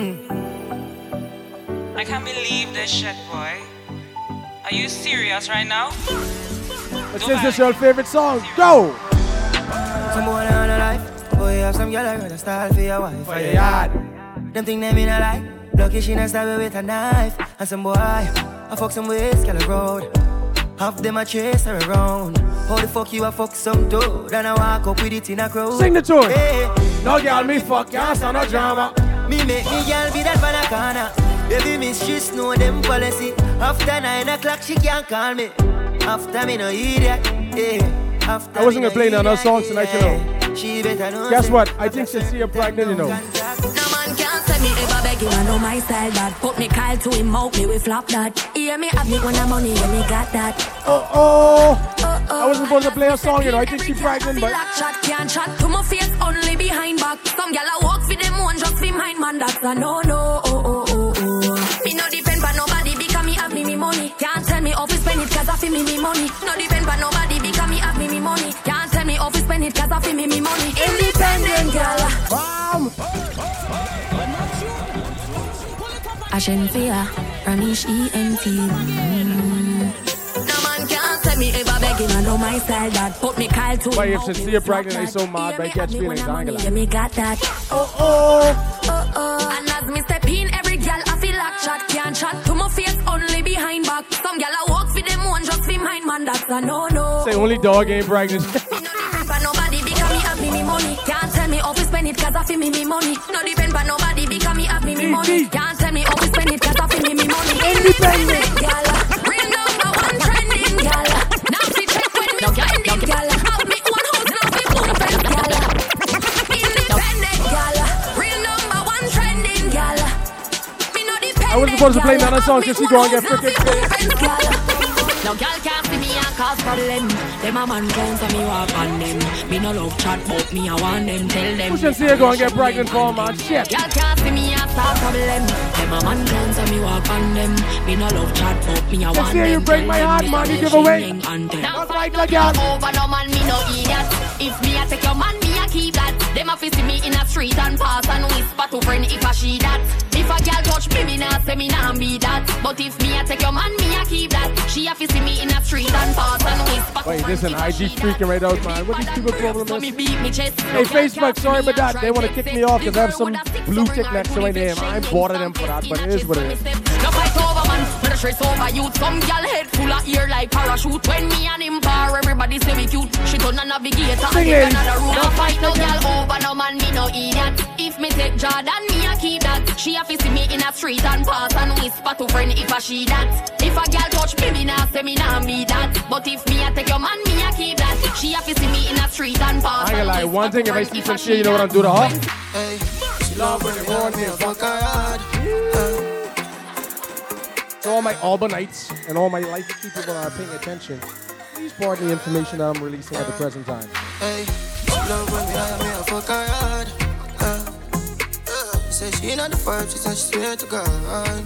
I can't believe this shit, boy. Are you serious right now? But since this your favorite song, go! Someone on a life. Boy, you have some girl I rather style for your wife. For your yard. Them think they mean a lie. Lucky she not stab me with a knife. And some boy, I fuck some ways, girl road. Half them a chase her around. How the fuck you a fuck some too? Then I walk up with it in a crowd. Sing the tune. Hey. No girl, me fuck can't stand no drama. Me make me girl be that banana. Baby miss she know them policy. After 9 o'clock she can't call me. After me no idiot. Yeah. After I wasn't gonna play none of those songs tonight, you know. She better know. Guess what? I think she'll see you pregnant, you know. No man can't say me ever begging, I know my style that. Put me Kyle to him out, me we flop that. Hear me have me when I'm money, yeah me got that. I wasn't supposed to play a song, you know. I think she's pregnant, but Black shot can't chat to my face, only behind back. Some gal I walk for them one, just for mine, man. That's a no. Me no depend on nobody because me have me money. Can't tell me off to spend it cause I feel me money. No depend on nobody because me have me money. Can't tell me off to spend it cause I feel me money. Independent gal. Bam! Ashen fear, Ranish ENT. No man can't tell me ever begging, I know my style that. Put me Kyle to Why if she see you pregnant, they so mad, but I catch feelings, I ain't gonna yeah, me got that. And as me step in, every gal I feel like chat. Can't chat to my face, only behind back. Some gal I walk for them one, just for mine, man. That's a no. Say only dog ain't pregnant. But nobody because me have me money. Can't tell me how to spend it cause I feel me money. No depend but nobody because me have me money. Can't tell me how to spend it cause I feel me money. Independent gal, real number one trending gal. Now see check when me spending gal. Have me one house now me boom friend gal. Independent gal, real number one trending gal. Me no depend. I wasn't supposed to play another song because she go and get freaking no girl can't see me and cause problem. Them a man counts and me walk on them. Me no love chat but me I want them. Tell them who should see her go and get pregnant for, man? Shit. Girl can't see me and start problem. Them a man counts and me walk on them. Me no love chat but me I want them. You break my heart, man. You give away. Not like the girl. Over no man me no idiot. If me I take your man me I keep that. Them a fi see me in a street and pass and whisper to friend if I she that. If a girl touch me, me nah say me nah be that. But if me I take your man, me I keep that. She a fi see me in a street and pass and whisper. Wait, this an IG freaking right out, man. What these people problem is? Hey, Facebook, Hey, sorry about that. They want to kick me off because I have some blue tick next to my name. I'm bored of them for that, but it is what it is. No fight over man, but the stress over youth. Some gal head full of ear like parachute. When me and him par, everybody say me cute. She turn a navigator and get another route. No fight no gal over no man, me no idiot. If me take Jordan, me I keep that. She a fi see me in a street and pass and whisper to friend if I she that. If a gal touch me, me nah say me nah be that. But if me I take your man, me I keep that. She a fi see me in a street and pass. I ain't gonna lie, one thing if I see some shit, you know what I'm doing to her? Hey, she love when they want me to fuck her hard. To all my Albanites and all my life people that are paying attention, please pardon the information that I'm releasing at the present time. Hey, she love when they want me to fuck her hard. Say she ain't on the vibe, she said she swear to God.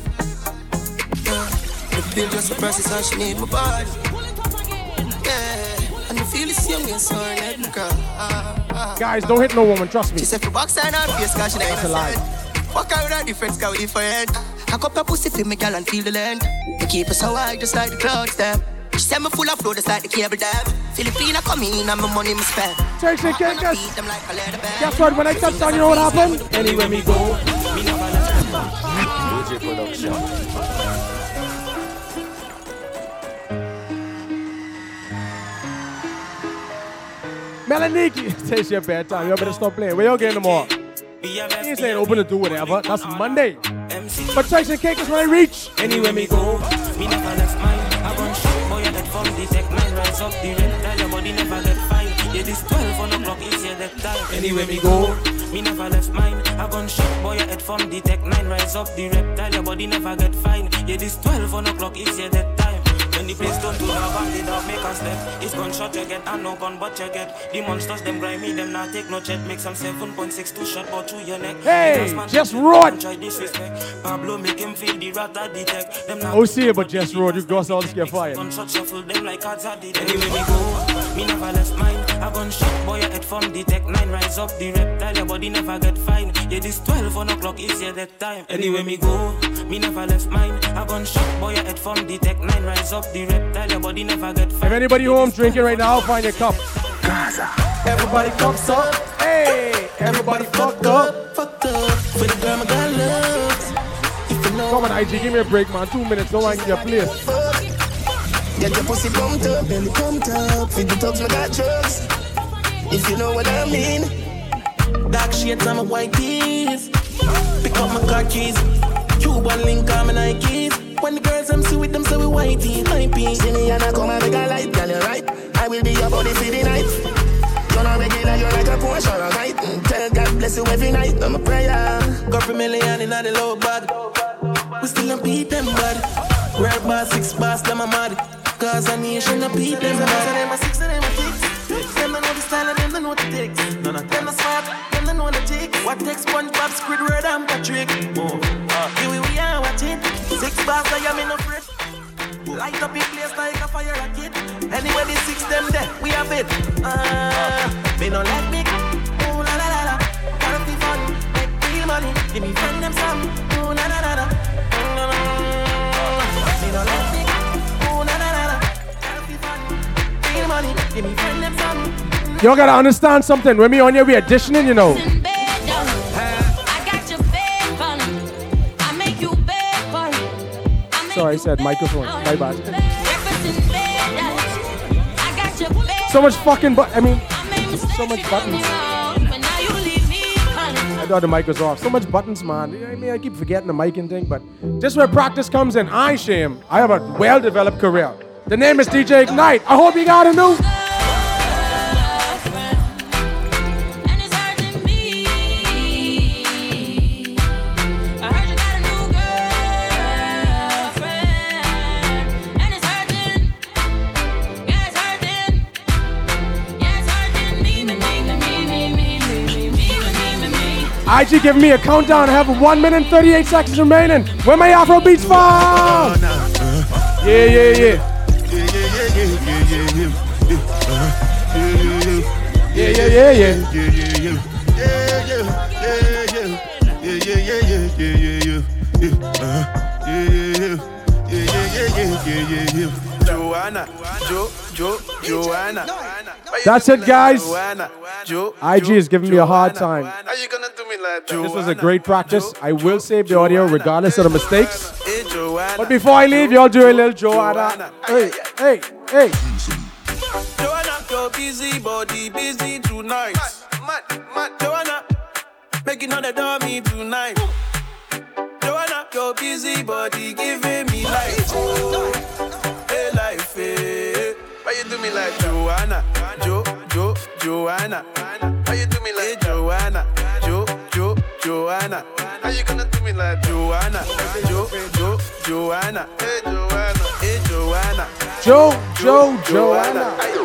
The pill just suppresses and she need my body. Yeah, and I feel the same way, so I let me go. Guys, don't hit no woman, trust me. She said for box and her face, cause she ain't That's a lie. Walk out with her different scout different. I cup her pussy for me, girl, and feel the land. I keep her so high, just like the clouds, them. She said me full of flow, just like the cable dam. Filipina come in and my money me spend. Guess what, when I touch down, you know what happened? Anywhere me go, me never let DJ Production. Melaniki, it's your bedtime. You better stop playing. Where you getting tomorrow? He saying open to do whatever. That's Monday. But Tyson Cake is when I reach. Anywhere me go, me never left mine. I run shit, boy, I let from the tech man rise up the rent. Now your body never get fine. Yeah, this 12 o'clock is yeah that time. Anyway me go, me never left mine. I gun shot boy, your head from the Tech 9. Rise up the reptile, your body never get fine. Yeah, this 12 o'clock is yeah that time. When the place don't do love and the dog make a step. It's gunshot you get and no gun but you get. The monsters them grimy, them not take no check. Make some 7.62 shot but through your neck. Hey, just road. Try disrespect. Pablo make him feel the rat at the tech. Them not Oh, see it, but just road. You guys all get fired. gunshot shuffle them like cards at the tech. Anyway me go, me never left mine. I gunshot boy, your head from the Tech 9. Rise up the reptile, your body never get fine. Yeah, this 12 o'clock is yeah that time. Anyway me go, me never left mine. I gunshot boy, your head from the Tech 9. Rise up the reptile, your body never get fine. If anybody home drinking right now, find your cup. Everybody fucks up. Hey, everybody fucked up. Fucked up. For the girl my God loves. Come on, IG, give me a break, man. 2 minutes, don't want your place. Get your pussy pumped up, belly pumped up. Feed the dogs, my got drugs. If you know what I mean. Dark shades on my white tees. Pick up my car keys. Cuban link on my Nikes. When the girls I'm see with them, so we whitey, hypey. See me and I come and make a light, girl, you're right. I will be your body for the night. You're not regular, you're like a Porsche or a night. Tell God bless you every night, I'm a prayer. Got for million in the low bag. We still don't beat them bad. Red bar, 6 bars, them a mad. Cause a nation a beat them bad. Them a 6 and them a 6. Them don't know the style and them don't know the takes. None of them are smart, them don't know the takes. What takes SpongeBob, Squidward and Patrick? Here we are watching. 6 bars, I am in a fret. Light up in place like a fire rocket. Anyway, the 6 them there, we have it. They don't let me go. Oh la la la la. Gotta be fun, make real money. Give me friend them some. Oh la la la la. They don't let me go. Oh la la la la. Gotta be fun, real money. Give me friend them some. Y'all gotta understand something. When we on here, we auditioning, you know. Sorry, I said microphone. My bad. So much fucking so much buttons. I thought the mic was off. So much buttons, man. I mean, I keep forgetting the mic and thing, but this is where practice comes in. I shame. I have a well-developed career. The name is DJ Ignite. I hope you got a new. IG giving me a countdown. I have 1 minute and 38 seconds remaining. Where my Afro beats from? Yeah, yeah, yeah. Yeah, yeah, yeah, yeah. Joanna, Joanna. That's it, guys. IG is giving me a hard time. How you gonna do me like that? This was a great practice. I will save the audio regardless of the mistakes. But before I leave, y'all do a little Joanna. Hey, hey, hey. Joanna, your busy body, busy tonight. Mad, Joanna, making all the dummy tonight. Joanna, your busy body, giving me life. Oh, hey, life, hey. Why you do me like Joanna? Joanna. Why you do me like Joanna? Joanna. How you gonna do me like Joanna? Joanna. Hey, Joanna. Hey, Joanna. Joanna.